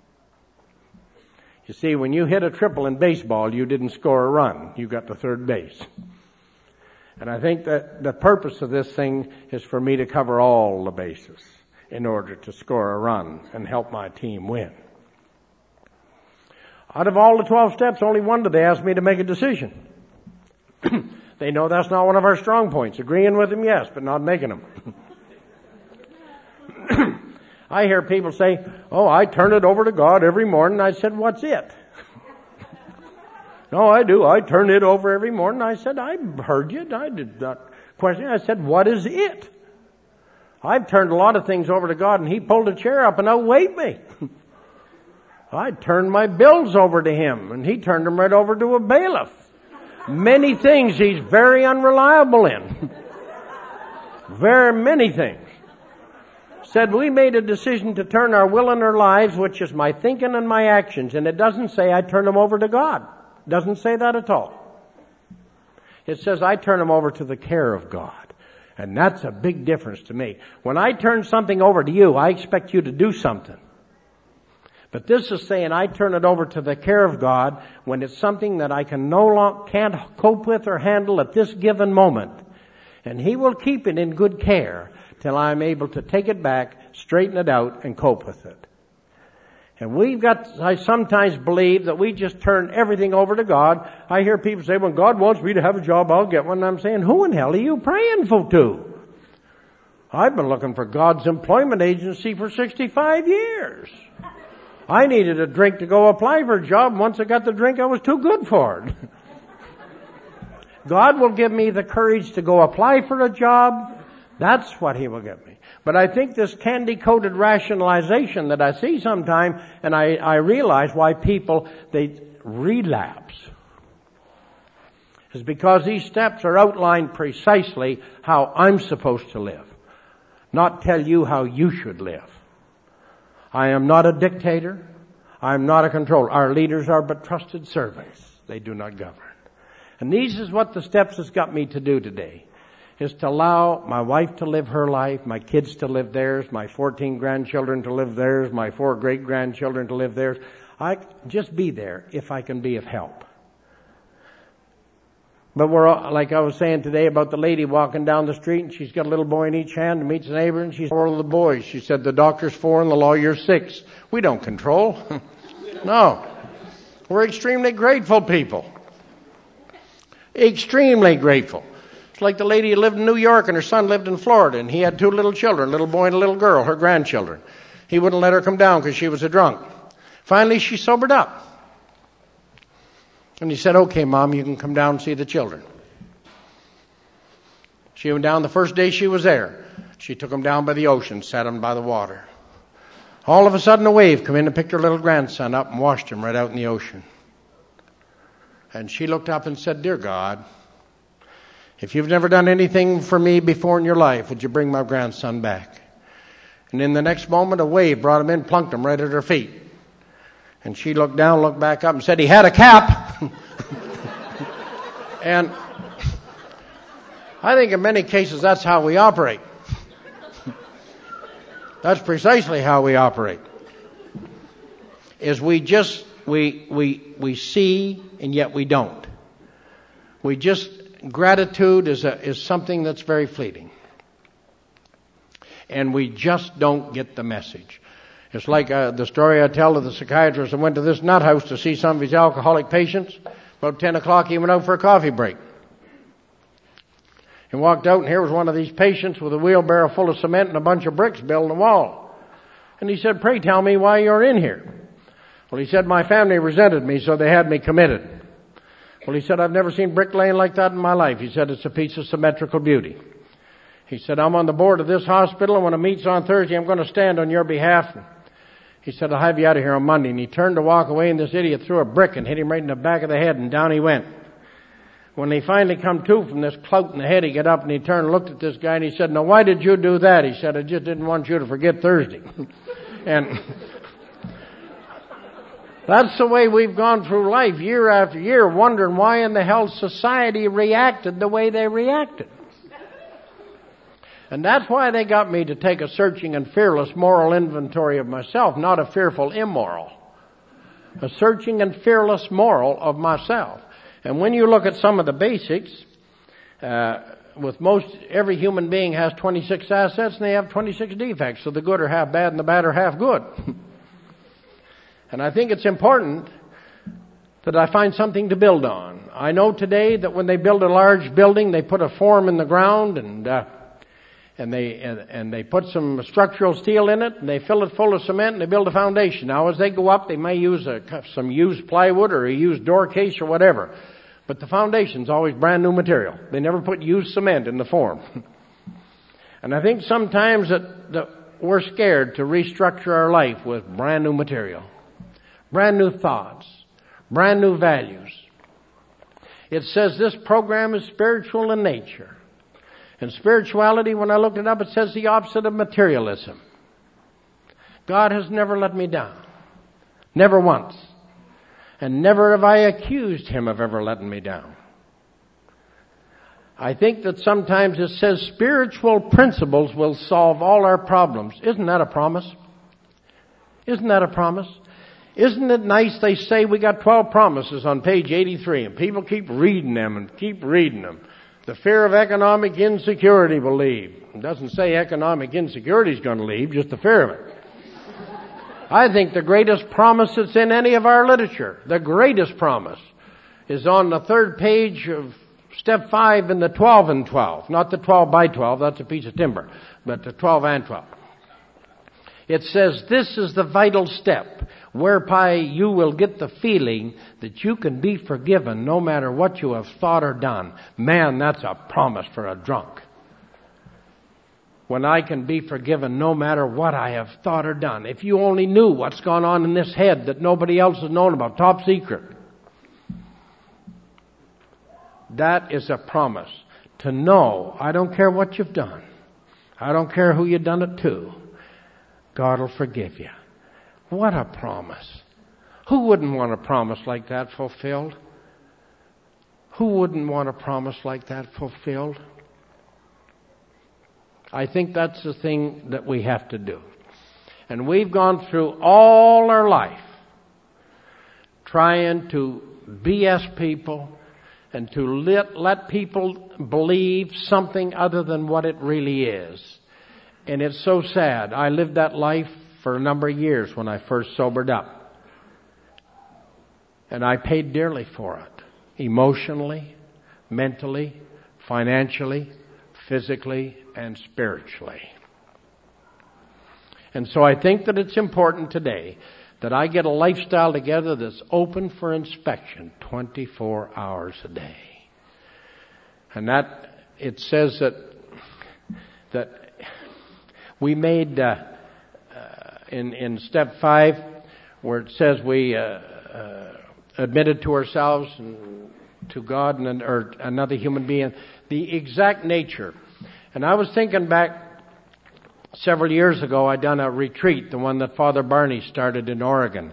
S1: You see, when you hit a triple in baseball, you didn't score a run. You got to third base. And I think that the purpose of this thing is for me to cover all the bases in order to score a run and help my team win. Out of all the twelve steps, only one did they ask me to make a decision. They know that's not one of our strong points. Agreeing with them, yes, but not making them. I hear people say, oh, I turn it over to God every morning. I said, what's it? No, I do. I turn it over every morning. I said, I heard you. I did not question. I said, what is it? I've turned a lot of things over to God, and He pulled a chair up and outweighed me. I turned my bills over to Him, and He turned them right over to a bailiff. Many things He's very unreliable in. Very many things. Said we made a decision to turn our will and our lives, which is my thinking and my actions, and it doesn't say I turn them over to God. It doesn't say that at all. It says I turn them over to the care of God. And that's a big difference to me. When I turn something over to you, I expect you to do something. But this is saying I turn it over to the care of God when it's something that I can no longer, can't cope with or handle at this given moment. And He will keep it in good care till I'm able to take it back, straighten it out, and cope with it. And we've got, I sometimes believe that we just turn everything over to God. I hear people say, when God wants me to have a job, I'll get one. And I'm saying, who in hell are you praying for to? I've been looking for God's employment agency for sixty-five years. I needed a drink to go apply for a job. And once I got the drink, I was too good for it. God will give me the courage to go apply for a job. That's what He will give me. But I think this candy-coated rationalization that I see sometime, and I, I realize why people, they relapse, is because these steps are outlined precisely how I'm supposed to live, not tell you how you should live. I am not a dictator. I am not a controller. Our leaders are but trusted servants. They do not govern. And these is what the steps has got me to do today. Is to allow my wife to live her life, my kids to live theirs, my fourteen grandchildren to live theirs, my four great-grandchildren to live theirs. I just be there if I can be of help. But we're all, like I was saying today about the lady walking down the street, and she's got a little boy in each hand and meets a neighbor, and she's four of the boys. She said, the doctor's four and the lawyer's six. We don't control. No. We're extremely grateful people. Extremely grateful. It's like the lady who lived in New York and her son lived in Florida, and he had two little children, a little boy and a little girl, her grandchildren. He wouldn't let her come down because she was a drunk. Finally, she sobered up. And he said, okay, Mom, you can come down and see the children. She went down the first day she was there. She took him down by the ocean, sat him by the water. All of a sudden, a wave came in and picked her little grandson up and washed him right out in the ocean. And she looked up and said, dear God, if you've never done anything for me before in your life, would you bring my grandson back? And in the next moment, a wave brought him in, plunked him right at her feet. And she looked down, looked back up, and said, he had a cap. And I think in many cases that's how we operate. That's precisely how we operate. Is we just, we, we, we see and yet we don't. We just, gratitude is a, is something that's very fleeting. And we just don't get the message. It's like uh, the story I tell of the psychiatrist that went to this nut house to see some of his alcoholic patients. About ten o'clock he went out for a coffee break. He walked out and here was one of these patients with a wheelbarrow full of cement and a bunch of bricks building a wall. And he said, pray tell me why you're in here. Well, he said, my family resented me, so they had me committed. Well, he said, I've never seen bricklaying like that in my life. He said, it's a piece of symmetrical beauty. He said, I'm on the board of this hospital, and when it meets on Thursday, I'm going to stand on your behalf. He said, I'll have you out of here on Monday. And he turned to walk away, and this idiot threw a brick and hit him right in the back of the head, and down he went. When he finally come to from this clout in the head, he got up and he turned and looked at this guy, and he said, now why did you do that? He said, I just didn't want you to forget Thursday. And that's the way we've gone through life year after year, wondering why in the hell society reacted the way they reacted. And that's why they got me to take a searching and fearless moral inventory of myself, not a fearful immoral. A searching and fearless moral of myself. And when you look at some of the basics, uh, with most, every human being has twenty-six assets and they have twenty-six defects. So the good are half bad and the bad are half good. And I think it's important that I find something to build on. I know today that when they build a large building, they put a form in the ground and, uh, and they, and, and they put some structural steel in it and they fill it full of cement and they build a foundation. Now as they go up, they may use a, some used plywood or a used door case or whatever. But the foundation's always brand new material. They never put used cement in the form. And I think sometimes that, that we're scared to restructure our life with brand new material. Brand new thoughts. Brand new values. It says this program is spiritual in nature. And spirituality, when I looked it up, it says the opposite of materialism. God has never let me down. Never once. And never have I accused him of ever letting me down. I think that sometimes it says spiritual principles will solve all our problems. Isn't that a promise? Isn't that a promise? Isn't it nice they say we got twelve promises on page eighty-three and people keep reading them and keep reading them. The fear of economic insecurity will leave. It doesn't say economic insecurity is going to leave, just the fear of it. I think the greatest promise that's in any of our literature, the greatest promise, is on the third page of step five in the twelve and twelve. Not the twelve by twelve, that's a piece of timber, but the twelve and twelve. It says, this is the vital step whereby you will get the feeling that you can be forgiven no matter what you have thought or done. Man, that's a promise for a drunk. When I can be forgiven no matter what I have thought or done. If you only knew what's gone on in this head that nobody else has known about, top secret. That is a promise. To know, I don't care what you've done. I don't care who you've done it to. God will forgive you. What a promise. Who wouldn't want a promise like that fulfilled? Who wouldn't want a promise like that fulfilled? I think that's the thing that we have to do. And we've gone through all our life trying to B S people, and to let, let people believe something other than what it really is. And it's so sad. I lived that life for a number of years when I first sobered up. And I paid dearly for it. Emotionally, mentally, financially, physically, and spiritually. And so I think that it's important today that I get a lifestyle together that's open for inspection twenty-four hours a day. And that, it says that, that we made, uh, uh, in, in step five, where it says we, uh, uh, admitted to ourselves and to God and, or another human being, the exact nature. And I was thinking back, several years ago, I done a retreat, the one that Father Barney started in Oregon.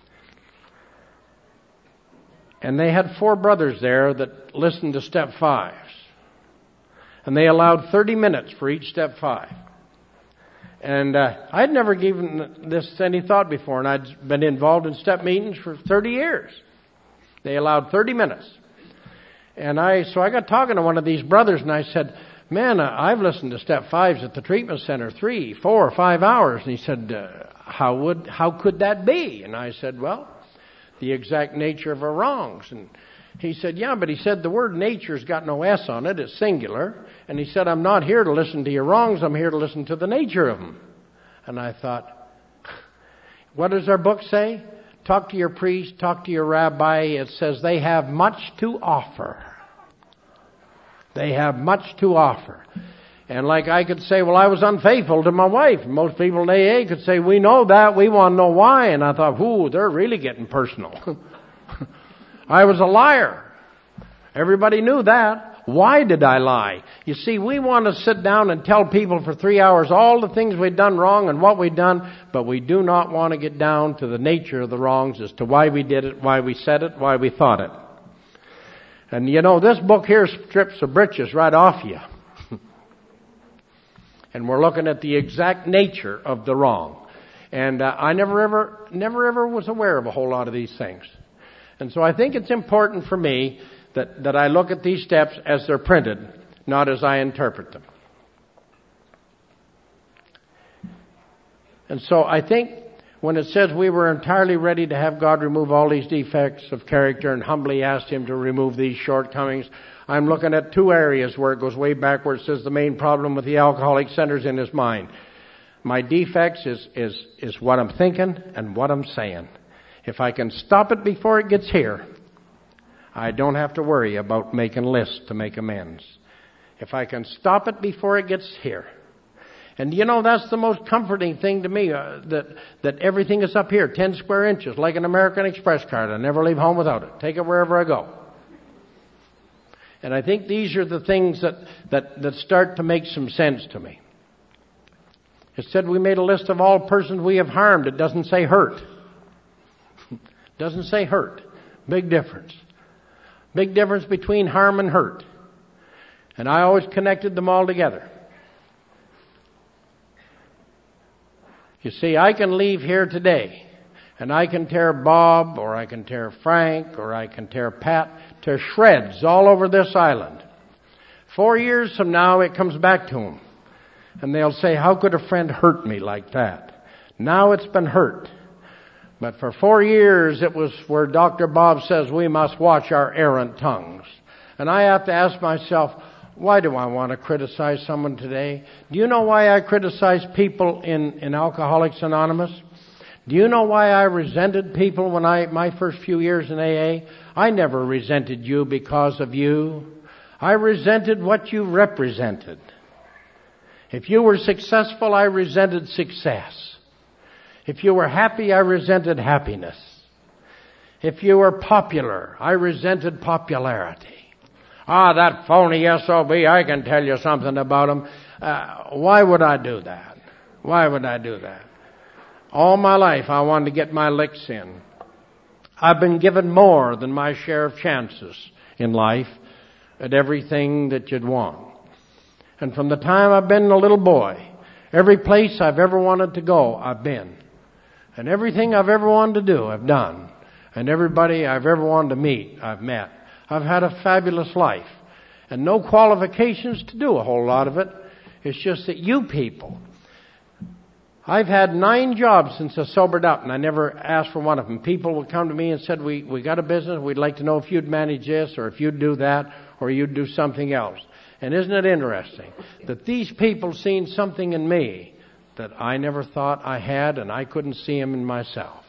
S1: And they had four brothers there that listened to step fives. And they allowed thirty minutes for each step five. And uh, I'd never given this any thought before, and I'd been involved in step meetings for thirty years. They allowed thirty minutes. And I, so I got talking to one of these brothers, and I said, man, uh, I've listened to step fives at the treatment center three, four, five hours. And he said, uh, how would, how could that be? And I said, well, the exact nature of our wrongs. And he said, yeah, but he said the word nature's got no S on it. It's singular. And he said, I'm not here to listen to your wrongs. I'm here to listen to the nature of them. And I thought, what does our book say? Talk to your priest, talk to your rabbi. It says they have much to offer. They have much to offer. And like I could say, well, I was unfaithful to my wife. Most people in A A could say, we know that. We want to know why. And I thought, ooh, they're really getting personal. I was a liar. Everybody knew that. Why did I lie? You see, we want to sit down and tell people for three hours all the things we've done wrong and what we've done, but we do not want to get down to the nature of the wrongs as to why we did it, why we said it, why we thought it. And you know, this book here strips the britches right off you. And we're looking at the exact nature of the wrong. And uh, I never ever, never ever was aware of a whole lot of these things. And so I think it's important for me that, that I look at these steps as they're printed, not as I interpret them. And so I think when it says we were entirely ready to have God remove all these defects of character and humbly asked Him to remove these shortcomings, I'm looking at two areas where it goes way back where it says the main problem with the alcoholic centers in his mind. My defects is, is, is what I'm thinking and what I'm saying. If I can stop it before it gets here, I don't have to worry about making lists to make amends. If I can stop it before it gets here. And you know, that's the most comforting thing to me, uh, that, that everything is up here, ten square inches, like an American Express card. I never leave home without it. Take it wherever I go. And I think these are the things that, that, that start to make some sense to me. It said we made a list of all persons we have harmed. It doesn't say hurt. It doesn't say hurt. Big difference. Big difference between harm and hurt. And I always connected them all together. You see, I can leave here today and I can tear Bob or I can tear Frank or I can tear Pat to shreds all over this island. Four years from now it comes back to them. And they'll say, how could a friend hurt me like that? Now it's been hurt. But for four years it was where Doctor Bob says we must watch our errant tongues. And I have to ask myself, why do I want to criticize someone today? Do you know why I criticize people in, in Alcoholics Anonymous? Do you know why I resented people when I, my first few years in A A? I never resented you because of you. I resented what you represented. If you were successful, I resented success. If you were happy, I resented happiness. If you were popular, I resented popularity. Ah, that phony S O B, I can tell you something about him. Uh, why would I do that? Why would I do that? All my life I wanted to get my licks in. I've been given more than my share of chances in life at everything that you'd want. And from the time I've been a little boy, every place I've ever wanted to go, I've been. And everything I've ever wanted to do, I've done. And everybody I've ever wanted to meet, I've met. I've had a fabulous life. And no qualifications to do a whole lot of it. It's just that you people, I've had nine jobs since I sobered up, and I never asked for one of them. People would come to me and said, we, we got a business, we'd like to know if you'd manage this, or if you'd do that, or you'd do something else. And isn't it interesting that these people seen something in me that I never thought I had, and I couldn't see them in myself.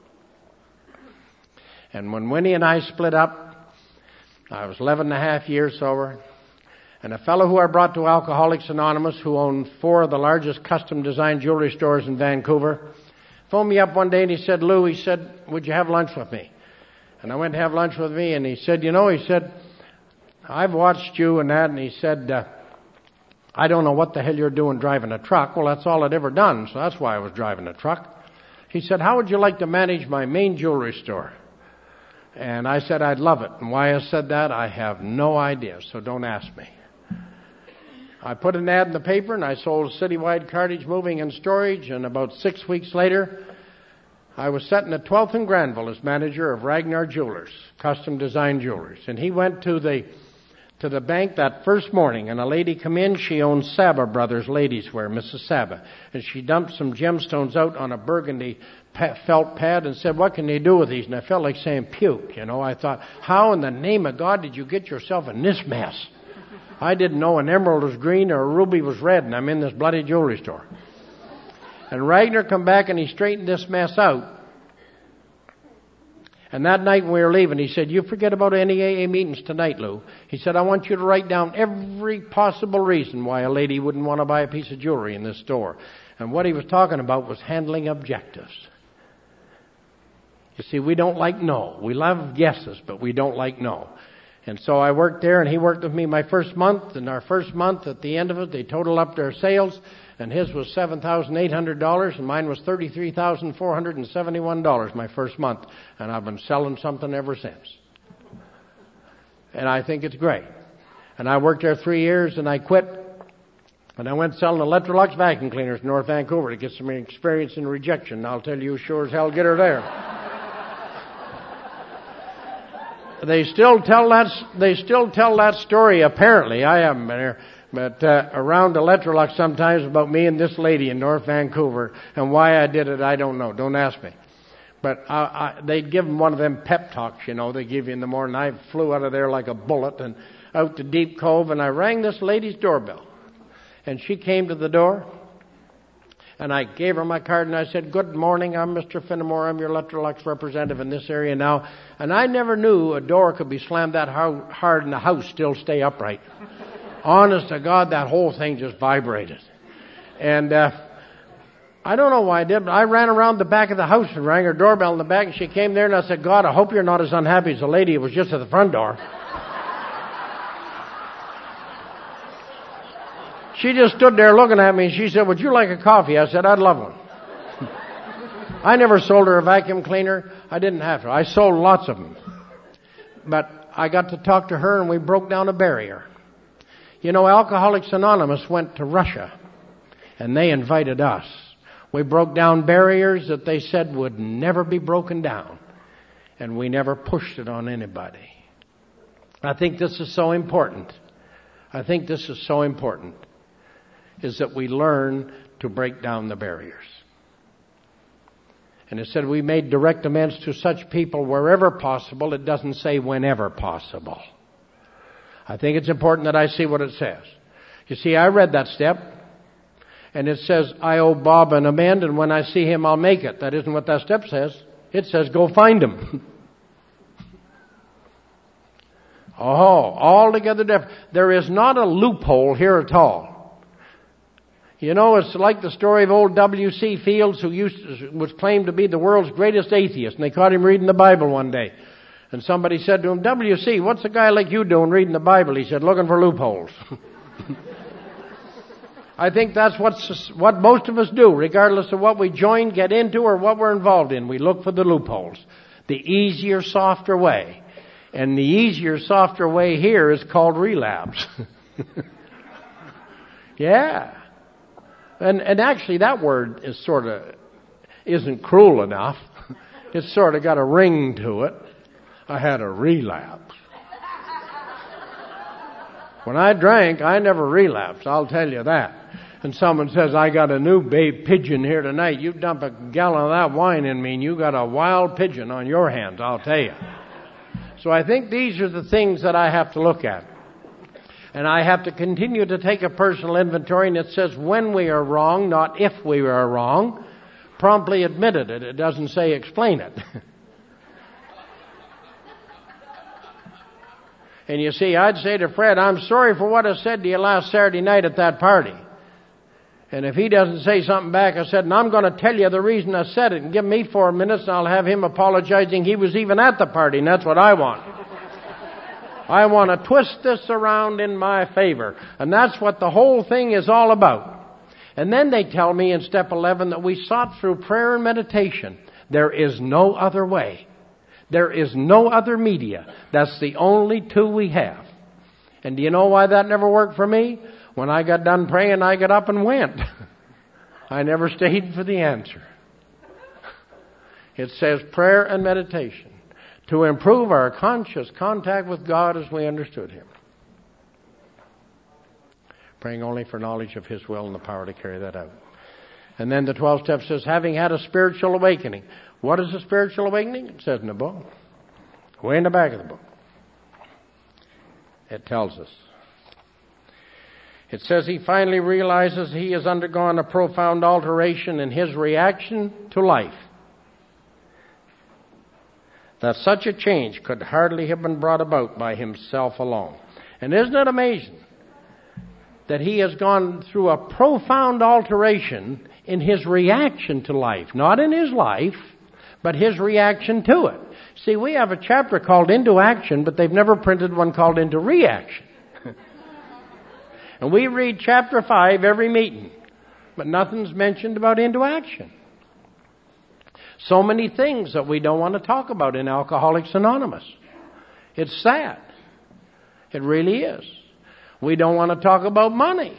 S1: And when Winnie and I split up, I was eleven and a half years sober, and a fellow who I brought to Alcoholics Anonymous, who owned four of the largest custom designed jewelry stores in Vancouver, phoned me up one day and he said, Lou, he said, would you have lunch with me? And I went to have lunch with me, and he said, you know, he said, I've watched you and that, and he said, uh, I don't know what the hell you're doing driving a truck. Well, that's all I'd ever done, so that's why I was driving a truck. He said, how would you like to manage my main jewelry store? And I said, I'd love it. And why I said that, I have no idea, so don't ask me. I put an ad in the paper, and I sold Citywide Cartage Moving and Storage, and about six weeks later, I was sitting at twelfth and Granville as manager of Ragnar Jewelers, custom design jewelers. And he went to the to the bank that first morning, and a lady come in. She owned Saba Brothers Ladies Wear, Missus Saba. And she dumped some gemstones out on a burgundy felt pad and said, what can you do with these? And I felt like saying puke, you know. I thought, how in the name of God did you get yourself in this mess? I didn't know an emerald was green or a ruby was red, and I'm in this bloody jewelry store. And Ragnar come back and he straightened this mess out. And that night when we were leaving, he said, you forget about any A A meetings tonight, Lou. He said, I want you to write down every possible reason why a lady wouldn't want to buy a piece of jewelry in this store. And what he was talking about was handling objectives. You see, we don't like no. We love yeses, but we don't like no. And so I worked there, and he worked with me my first month. And our first month, at the end of it, they totaled up their sales, and his was seven thousand eight hundred dollars, and mine was thirty-three thousand four hundred seventy-one dollars my first month. And I've been selling something ever since. And I think it's great. And I worked there three years, and I quit. And I went selling Electrolux vacuum cleaners in North Vancouver to get some experience in rejection. I'll tell you, sure as hell get her there. They still tell that, they still tell that story, apparently. I haven't been there. But uh, around Electrolux sometimes about me and this lady in North Vancouver. And why I did it, I don't know. Don't ask me. But I, I, they'd give them one of them pep talks, you know, they give you in the morning. I flew out of there like a bullet and out to Deep Cove, and I rang this lady's doorbell. And she came to the door. And I gave her my card, and I said, good morning, I'm Mister Finnemore. I'm your Electrolux representative in this area now. And I never knew a door could be slammed that hard and the house still stay upright. Honest to God, that whole thing just vibrated. And uh, I don't know why I did, but I ran around the back of the house and rang her doorbell in the back, and she came there, and I said, God, I hope you're not as unhappy as the lady who was just at the front door. She just stood there looking at me, and she said, would you like a coffee? I said, I'd love one. I never sold her a vacuum cleaner. I didn't have to. I sold lots of them. But I got to talk to her, and we broke down a barrier. You know, Alcoholics Anonymous went to Russia, and they invited us. We broke down barriers that they said would never be broken down, and we never pushed it on anybody. I think this is so important. I think this is so important. Is that we learn to break down the barriers. And it said we made direct amends to such people wherever possible. It doesn't say whenever possible. I think it's important that I see what it says. You see, I read that step, and it says, I owe Bob an amend, and when I see him, I'll make it. That isn't what that step says. It says, go find him. Oh, altogether different. There is not a loophole here at all. You know, it's like the story of old W C Fields, who used to, was claimed to be the world's greatest atheist, and they caught him reading the Bible one day. And somebody said to him, W C, what's a guy like you doing reading the Bible? He said, looking for loopholes. I think that's what's, what most of us do, regardless of what we join, get into, or what we're involved in. We look for the loopholes. The easier, softer way. And the easier, softer way here is called relapse. Yeah. And, and actually that word is sort of, isn't cruel enough. It's sort of got a ring to it. I had a relapse. When I drank, I never relapsed, I'll tell you that. And someone says, I got a new bay pigeon here tonight. You dump a gallon of that wine in me and you got a wild pigeon on your hands, I'll tell you. So I think these are the things that I have to look at. And I have to continue to take a personal inventory, and it says when we are wrong, not if we are wrong. Promptly admitted it. It doesn't say explain it. And you see, I'd say to Fred, I'm sorry for what I said to you last Saturday night at that party. And if he doesn't say something back, I said, and I'm going to tell you the reason I said it, and give me four minutes and I'll have him apologizing he was even at the party, and that's what I want. I want to twist this around in my favor. And that's what the whole thing is all about. And then they tell me in step eleven that we sought through prayer and meditation. There is no other way. There is no other media. That's the only two we have. And do you know why that never worked for me? When I got done praying, I got up and went. I never stayed for the answer. It says prayer and meditation to improve our conscious contact with God as we understood Him. Praying only for knowledge of His will and the power to carry that out. And then the twelfth step says, having had a spiritual awakening. What is a spiritual awakening? It says in the book. Way in the back of the book. It tells us. It says he finally realizes he has undergone a profound alteration in his reaction to life. That such a change could hardly have been brought about by himself alone. And isn't it amazing that he has gone through a profound alteration in his reaction to life? Not in his life, but his reaction to it. See, we have a chapter called Into Action, but they've never printed one called Into Reaction. And we read chapter five every meeting, but nothing's mentioned about into action. So many things that we don't want to talk about in Alcoholics Anonymous. It's sad. It really is. We don't want to talk about money.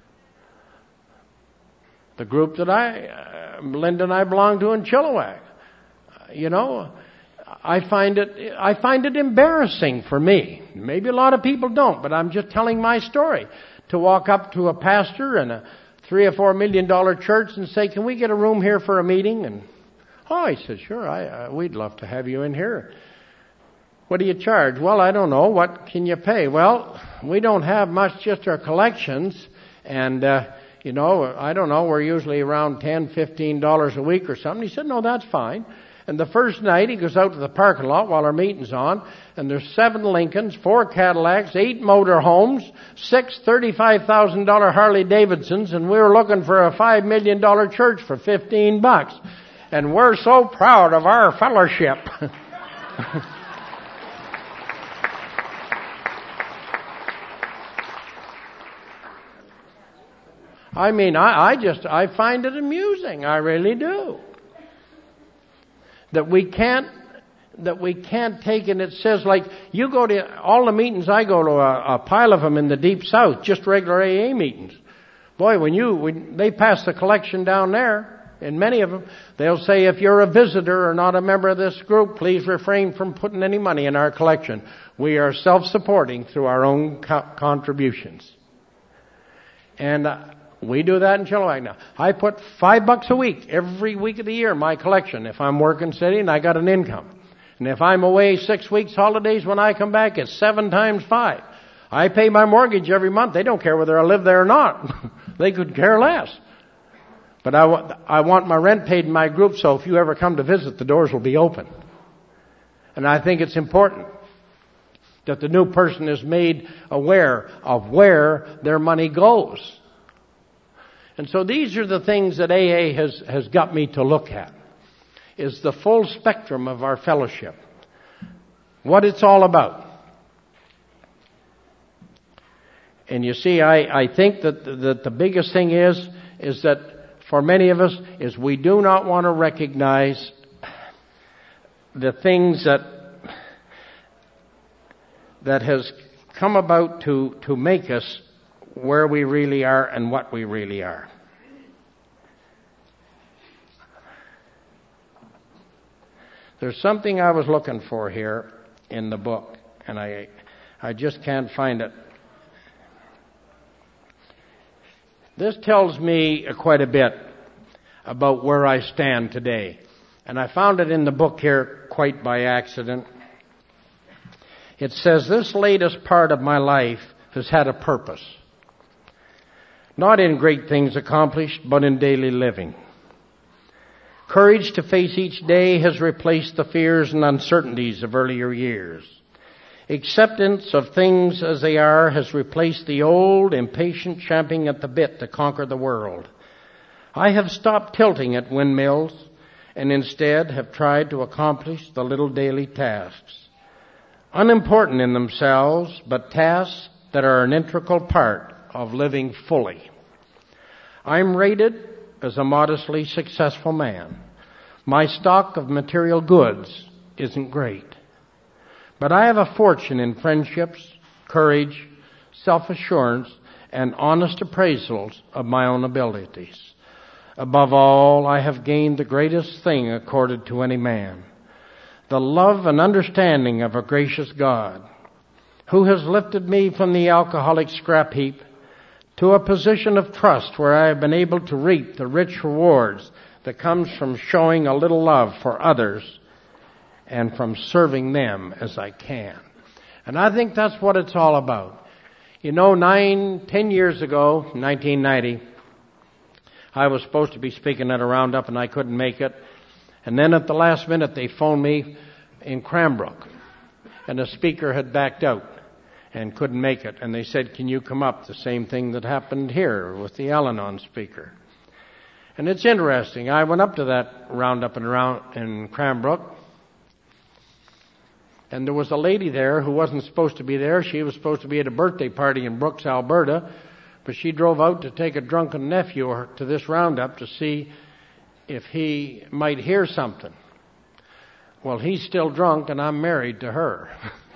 S1: The group that I, uh, Linda and I belong to in Chilliwack, uh, you know, I find it, I find it embarrassing for me. Maybe a lot of people don't, but I'm just telling my story. To walk up to a pastor in a three or four million dollar church and say, can we get a room here for a meeting? And, oh, he said, sure, I, uh, we'd love to have you in here. What do you charge? Well, I don't know. What can you pay? Well, we don't have much, just our collections. And, uh, you know, I don't know, we're usually around ten, fifteen dollars a week or something. He said, no, that's fine. And the first night he goes out to the parking lot while our meeting's on, and there's seven Lincolns, four Cadillacs, eight motorhomes, six thirty-five thousand dollars Harley Davidsons, and we were looking for a five million dollars church for fifteen bucks. And we're so proud of our fellowship. I mean, I, I just, I find it amusing. I really do. That we can't, that we can't take, and it says like, you go to, all the meetings I go to, a, a pile of them in the Deep South, just regular A A meetings. Boy, when you, when they pass the collection down there, in many of them, they'll say, if you're a visitor or not a member of this group, please refrain from putting any money in our collection. We are self-supporting through our own co- contributions. And uh, we do that in Chilliwack now. I put five bucks a week, every week of the year, in my collection. If I'm working city and I got an income. And if I'm away six weeks holidays, when I come back, it's seven times five. I pay my mortgage every month. They don't care whether I live there or not. They could care less. But I, w- I want my rent paid in my group, so if you ever come to visit, the doors will be open. And I think it's important that the new person is made aware of where their money goes. And so these are the things that A A has, has got me to look at, is the full spectrum of our fellowship, what it's all about. And you see, I, I think that, that the biggest thing is, is that for many of us, is we do not want to recognize the things that, that has come about to, to make us where we really are and what we really are. There's something I was looking for here in the book, and I I just can't find it. This tells me quite a bit about where I stand today. And I found it in the book here quite by accident. It says, this latest part of my life has had a purpose. Not in great things accomplished, but in daily living. Courage to face each day has replaced the fears and uncertainties of earlier years. Acceptance of things as they are has replaced the old, impatient champing at the bit to conquer the world. I have stopped tilting at windmills and instead have tried to accomplish the little daily tasks. Unimportant in themselves, but tasks that are an integral part of living fully. I'm rated as a modestly successful man. My stock of material goods isn't great. But I have a fortune in friendships, courage, self-assurance, and honest appraisals of my own abilities. Above all, I have gained the greatest thing accorded to any man, the love and understanding of a gracious God, who has lifted me from the alcoholic scrap heap to a position of trust where I have been able to reap the rich rewards that comes from showing a little love for others and from serving them as I can. And I think that's what it's all about. You know, nine, ten years ago, nineteen ninety, I was supposed to be speaking at a roundup and I couldn't make it. And then at the last minute they phoned me in Cranbrook. And the speaker had backed out and couldn't make it. And they said, can you come up? The same thing that happened here with the Al-Anon speaker. And it's interesting. I went up to that roundup in, round, in Cranbrook. And there was a lady there who wasn't supposed to be there. She was supposed to be at a birthday party in Brooks, Alberta. But she drove out to take a drunken nephew to this roundup to see if he might hear something. Well, he's still drunk and I'm married to her.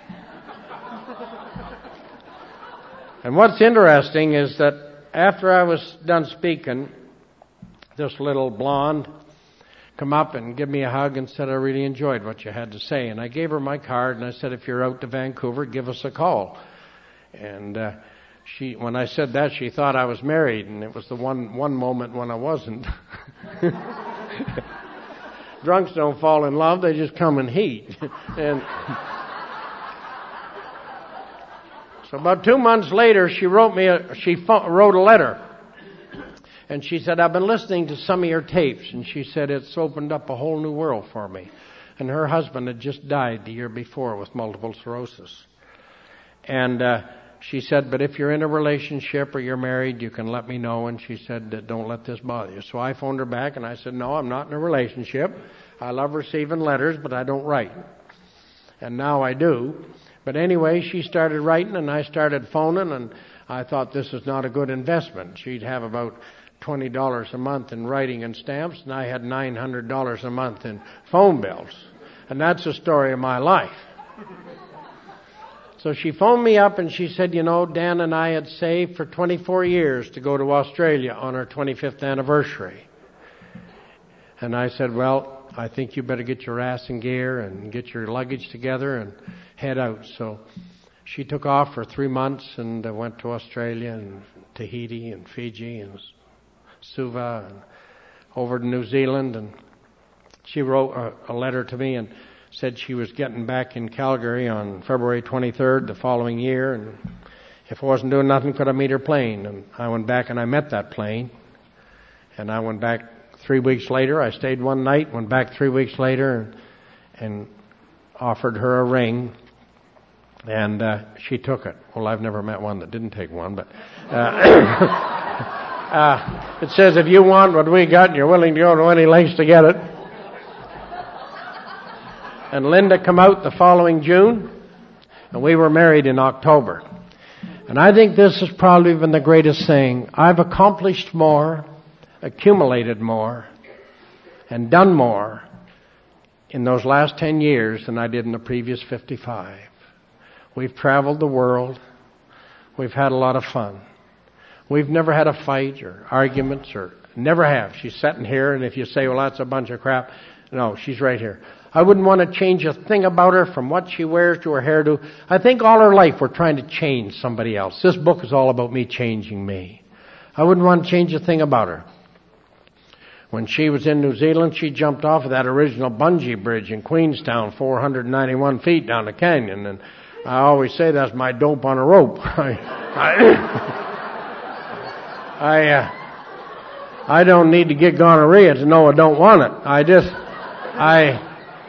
S1: And what's interesting is that after I was done speaking, this little blonde come up and give me a hug and said, I really enjoyed what you had to say. And I gave her my card and I said, if you're out to Vancouver, give us a call. And uh, she, when I said that, she thought I was married, and it was the one one moment when I wasn't. Drunks don't fall in love; they just come in heat. And so about two months later, she wrote me a, she wrote a letter, and she said, I've been listening to some of your tapes, and she said it's opened up a whole new world for me. And her husband had just died the year before with multiple sclerosis, and uh, she said, but if you're in a relationship or you're married, you can let me know. And she said, don't let this bother you. So I phoned her back and I said, no, I'm not in a relationship. I love receiving letters, but I don't write. And now I do. But anyway, she started writing and I started phoning, and I thought this is not a good investment. She'd have about twenty dollars a month in writing and stamps, and I had nine hundred dollars a month in phone bills. And that's the story of my life. So she phoned me up and she said, you know, Dan and I had saved for twenty-four years to go to Australia on our twenty-fifth anniversary. And I said, well, I think you better get your ass in gear and get your luggage together and head out. So she took off for three months and uh, went to Australia and Tahiti and Fiji and Suva and over to New Zealand. And she wrote a, a letter to me and said she was getting back in Calgary on February twenty-third the following year, and if I wasn't doing nothing, could I meet her plane? And I went back and I met that plane. And I went back three weeks later. I stayed one night, went back three weeks later, and, and offered her a ring. And uh, she took it. Well, I've never met one that didn't take one, but uh, uh, it says, if you want what we got and you're willing to go to any lengths to get it. And Linda come out the following June, and we were married in October. And I think this has probably been the greatest thing. I've accomplished more, accumulated more, and done more in those last ten years than I did in the previous fifty-five. We've traveled the world. We've had a lot of fun. We've never had a fight or arguments, or never have. She's sitting here, and if you say, well, that's a bunch of crap, no, she's right here. I wouldn't want to change a thing about her, from what she wears to her hairdo. I think all her life we're trying to change somebody else. This book is all about me changing me. I wouldn't want to change a thing about her. When she was in New Zealand, she jumped off of that original bungee bridge in Queenstown, four hundred ninety-one feet down the canyon. And I always say that's my dope on a rope. I, I, I, uh, I don't need to get gonorrhea to know I don't want it. I just, I,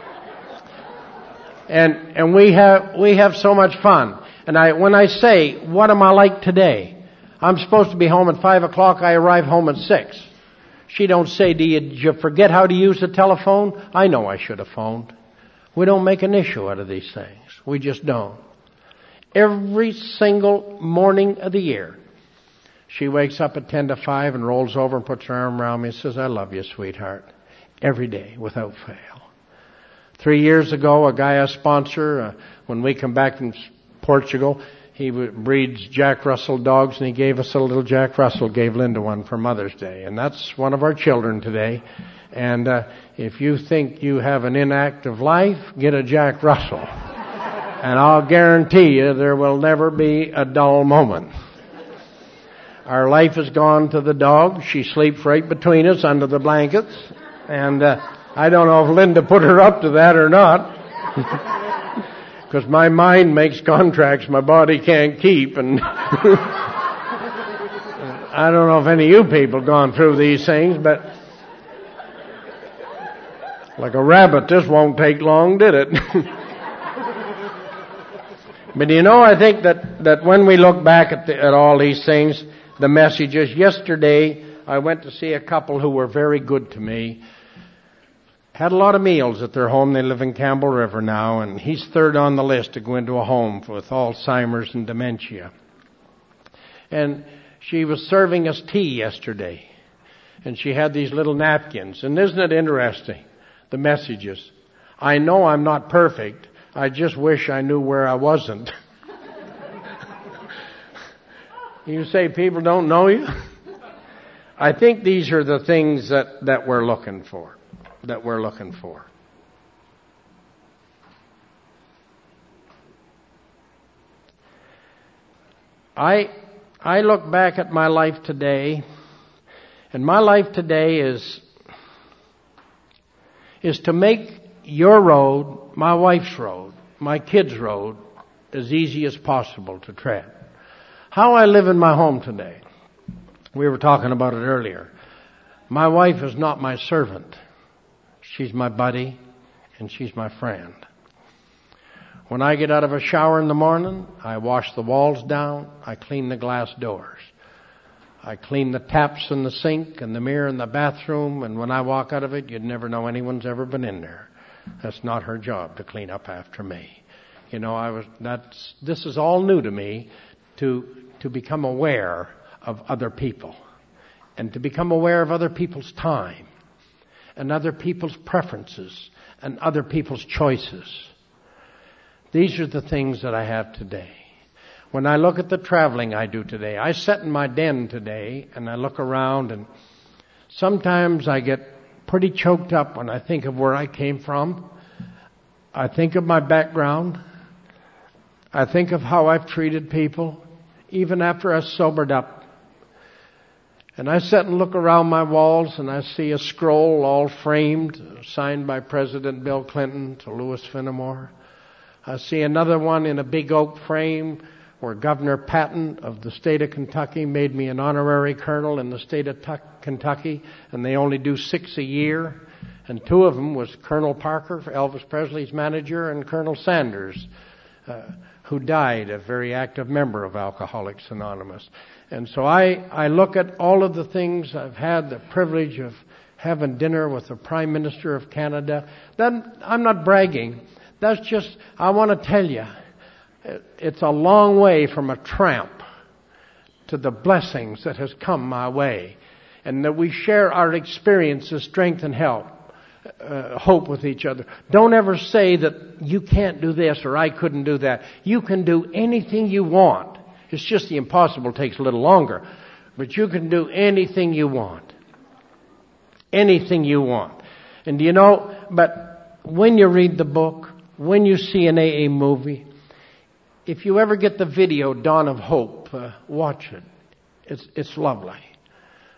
S1: and, and we have, we have so much fun. And I, when I say, what am I like today? I'm supposed to be home at five o'clock. I arrive home at six. She don't say, do you, did you forget how to use the telephone? I know I should have phoned. We don't make an issue out of these things. We just don't. Every single morning of the year, she wakes up at ten to five and rolls over and puts her arm around me and says, I love you, sweetheart. Every day, without fail. Three years ago, a guy, a sponsor, uh, when we come back from Portugal, he breeds Jack Russell dogs, and he gave us a little Jack Russell, gave Linda one for Mother's Day. And that's one of our children today. And uh, if you think you have an inactive life, get a Jack Russell. And I'll guarantee you there will never be a dull moment. Our life has gone to the dog. She sleeps right between us under the blankets. And uh, I don't know if Linda put her up to that or not. Because my mind makes contracts my body can't keep, and I don't know if any of you people have gone through these things, but like a rabbit, this won't take long, did it? But you know, I think that, that when we look back at, the, at all these things, the messages, yesterday I went to see a couple who were very good to me. Had a lot of meals at their home. They live in Campbell River now, and he's third on the list to go into a home with Alzheimer's and dementia. And she was serving us tea yesterday, and she had these little napkins. And isn't it interesting, the messages? I know I'm not perfect. I just wish I knew where I wasn't. You say people don't know you? I think these are the things that, that we're looking for. that we're looking for. I I look back at my life today, and my life today is is to make your road, my wife's road, my kids' road, as easy as possible to tread. How I live in my home today. We were talking about it earlier. My wife is not my servant. She's my buddy, and she's my friend. When I get out of a shower in the morning, I wash the walls down, I clean the glass doors. I clean the taps in the sink and the mirror in the bathroom, and when I walk out of it, you'd never know anyone's ever been in there. That's not her job to clean up after me. You know, I was, that's, this is all new to me, to, to become aware of other people, and to become aware of other people's time, and other people's preferences, and other people's choices. These are the things that I have today. When I look at the traveling I do today, I sit in my den today, and I look around, and sometimes I get pretty choked up when I think of where I came from. I think of my background. I think of how I've treated people, even after I sobered up. And I sit and look around my walls, and I see a scroll all framed, signed by President Bill Clinton to Louis Finnemore. I see another one in a big oak frame where Governor Patton of the state of Kentucky made me an honorary colonel in the state of Tuck- Kentucky, and they only do six a year. And two of them was Colonel Parker, Elvis Presley's manager, and Colonel Sanders, uh, who died, a very active member of Alcoholics Anonymous. And so I, I look at all of the things. I've had the privilege of having dinner with the Prime Minister of Canada. Then I'm not bragging. That's just, I want to tell you, it's a long way from a tramp to the blessings that has come my way. And that we share our experiences, strength and help, uh, hope with each other. Don't ever say that you can't do this or I couldn't do that. You can do anything you want. It's just the impossible takes a little longer. But you can do anything you want. Anything you want. And you know, but when you read the book, when you see an A A movie, if you ever get the video, Dawn of Hope, uh, watch it. It's, it's lovely.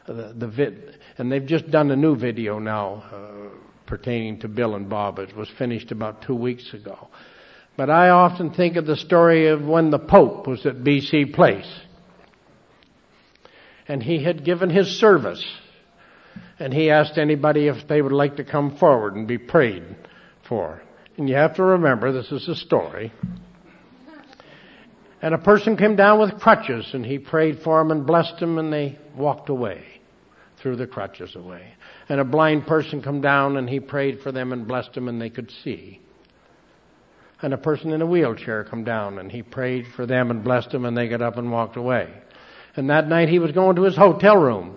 S1: the, the vid, and they've just done a new video now uh, pertaining to Bill and Bob. It was finished about two weeks ago. But I often think of the story of when the Pope was at B C Place. And he had given his service. And he asked anybody if they would like to come forward and be prayed for. And you have to remember, this is a story. And a person came down with crutches, and he prayed for them and blessed them, and they walked away, threw the crutches away. And a blind person come down, and he prayed for them and blessed them, and they could see. And a person in a wheelchair come down, and he prayed for them and blessed them, and they got up and walked away. And that night he was going to his hotel room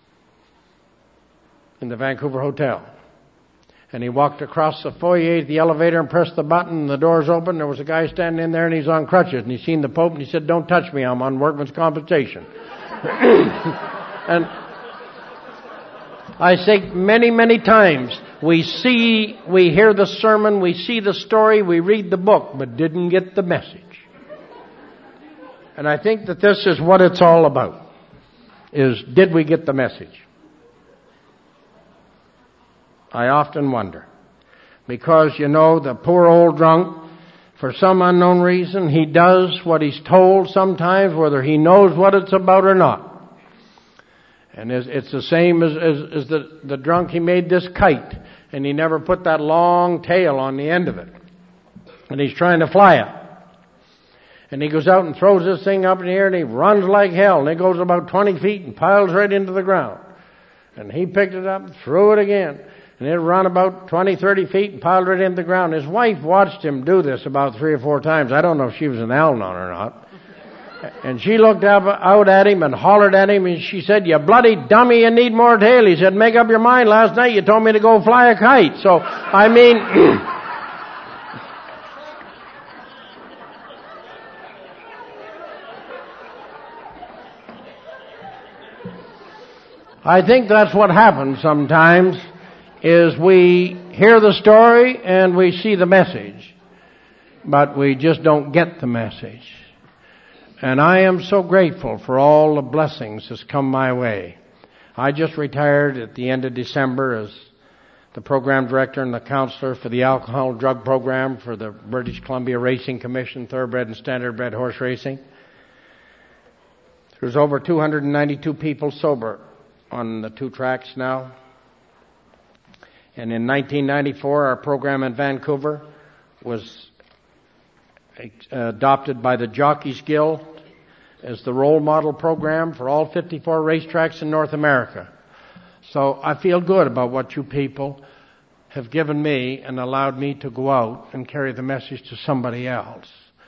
S1: in the Vancouver Hotel. And he walked across the foyer to the elevator and pressed the button, and the doors opened. There was a guy standing in there, and he's on crutches. And he seen the Pope, and he said, "Don't touch me, I'm on workman's compensation." And I say many, many times, we see, we hear the sermon, we see the story, we read the book, but didn't get the message. And I think that this is what it's all about, is did we get the message? I often wonder. Because, you know, the poor old drunk, for some unknown reason, he does what he's told sometimes, whether he knows what it's about or not. And it's, it's the same as, as, as the, the drunk, he made this kite, and he never put that long tail on the end of it. And he's trying to fly it. And he goes out and throws this thing up in the air, and he runs like hell, and it goes about twenty feet and piles right into the ground. And he picked it up and threw it again. And it ran about twenty, thirty feet and piled right into the ground. His wife watched him do this about three or four times. I don't know if she was an Al-Anon or not. And she looked up, out at him and hollered at him, and she said, "You bloody dummy, you need more tail." He said, "Make up your mind. Last night you told me to go fly a kite." So, I mean, I think that's what happens sometimes, is we hear the story and we see the message, but we just don't get the message. And I am so grateful for all the blessings that's come my way. I just retired at the end of December as the program director and the counselor for the alcohol drug program for the British Columbia Racing Commission, thoroughbred and standardbred horse racing. There's over two hundred ninety-two people sober on the two tracks now. And in nineteen ninety-four, our program in Vancouver was adopted by the Jockeys Guild as the role model program for all fifty-four racetracks in North America. So I feel good about what you people have given me and allowed me to go out and carry the message to somebody else.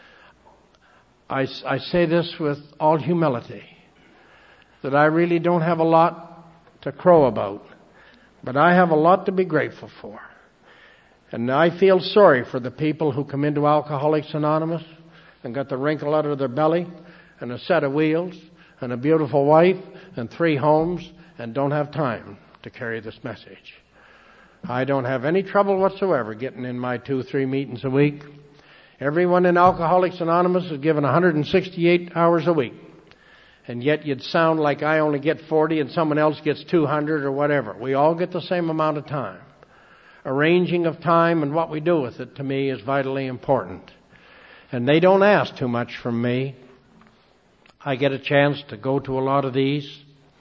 S1: I, I say this with all humility, that I really don't have a lot to crow about. But I have a lot to be grateful for. And I feel sorry for the people who come into Alcoholics Anonymous and got the wrinkle out of their belly and a set of wheels and a beautiful wife and three homes and don't have time to carry this message. I don't have any trouble whatsoever getting in my two, three meetings a week. Everyone in Alcoholics Anonymous is given one hundred sixty-eight hours a week. And yet you'd sound like I only get forty and someone else gets two hundred or whatever. We all get the same amount of time. Arranging of time and what we do with it, to me, is vitally important. And they don't ask too much from me. I get a chance to go to a lot of these.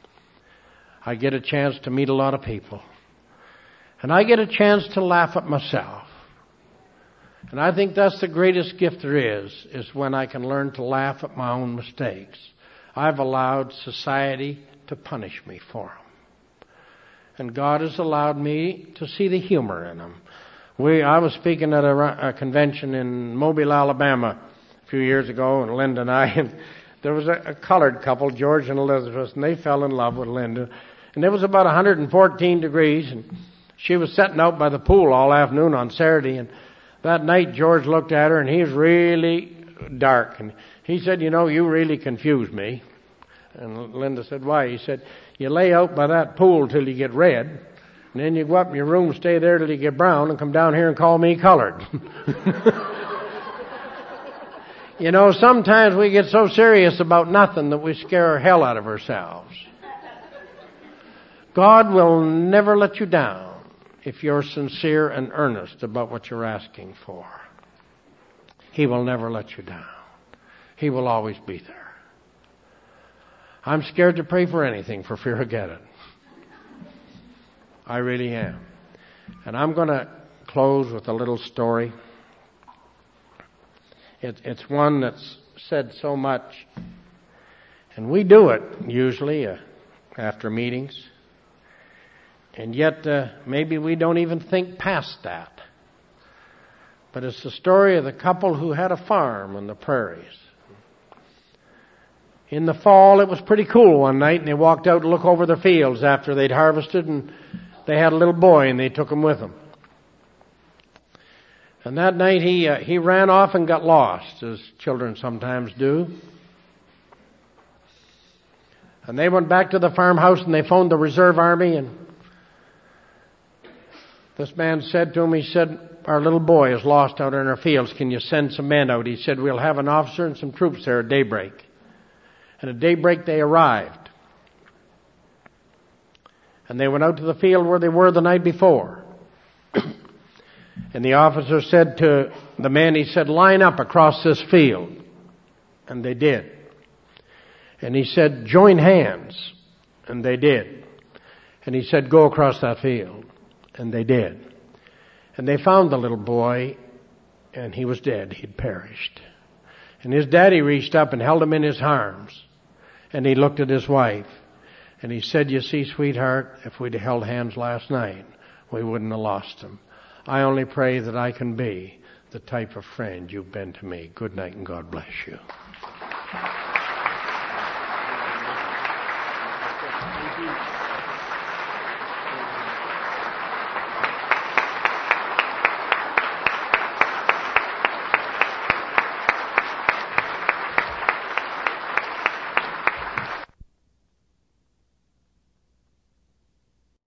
S1: I get a chance to meet a lot of people. And I get a chance to laugh at myself. And I think that's the greatest gift there is, is when I can learn to laugh at my own mistakes. I've allowed society to punish me for them. And God has allowed me to see the humor in them. We, I was speaking at a, a convention in Mobile, Alabama a few years ago, and Linda and I, and there was a, a colored couple, George and Elizabeth, and they fell in love with Linda. And it was about one hundred fourteen degrees, and she was sitting out by the pool all afternoon on Saturday, and that night George looked at her, and he was really dark, and he said, "You know, you really confuse me." And Linda said, "Why?" He said, "You lay out by that pool till you get red, and then you go up in your room, stay there till you get brown, and come down here and call me colored." You know, sometimes we get so serious about nothing that we scare hell out of ourselves. God will never let you down if you're sincere and earnest about what you're asking for. He will never let you down. He will always be there. I'm scared to pray for anything for fear of getting it. I really am. And I'm going to close with a little story. It, it's one that's said so much. And we do it usually uh, after meetings. And yet uh, maybe we don't even think past that. But it's the story of the couple who had a farm on the prairies. In the fall, it was pretty cool one night, and they walked out to look over their fields after they'd harvested, and they had a little boy, and they took him with them. And that night, he uh, he ran off and got lost, as children sometimes do. And they went back to the farmhouse, and they phoned the reserve army, and this man said to him, he said, our little boy is lost out in our fields. Can you send some men out? He said, we'll have an officer and some troops there at daybreak. And at daybreak they arrived. And they went out to the field where they were the night before. And the officer said to the men, he said, line up across this field. And they did. And he said, join hands. And they did. And he said, go across that field. And they did. And they found the little boy, and he was dead. He'd perished. And his daddy reached up and held him in his arms. And he looked at his wife. And he said, you see, sweetheart, if we'd held hands last night, we wouldn't have lost him. I only pray that I can be the type of friend you've been to me. Good night, and God bless you. Thank you.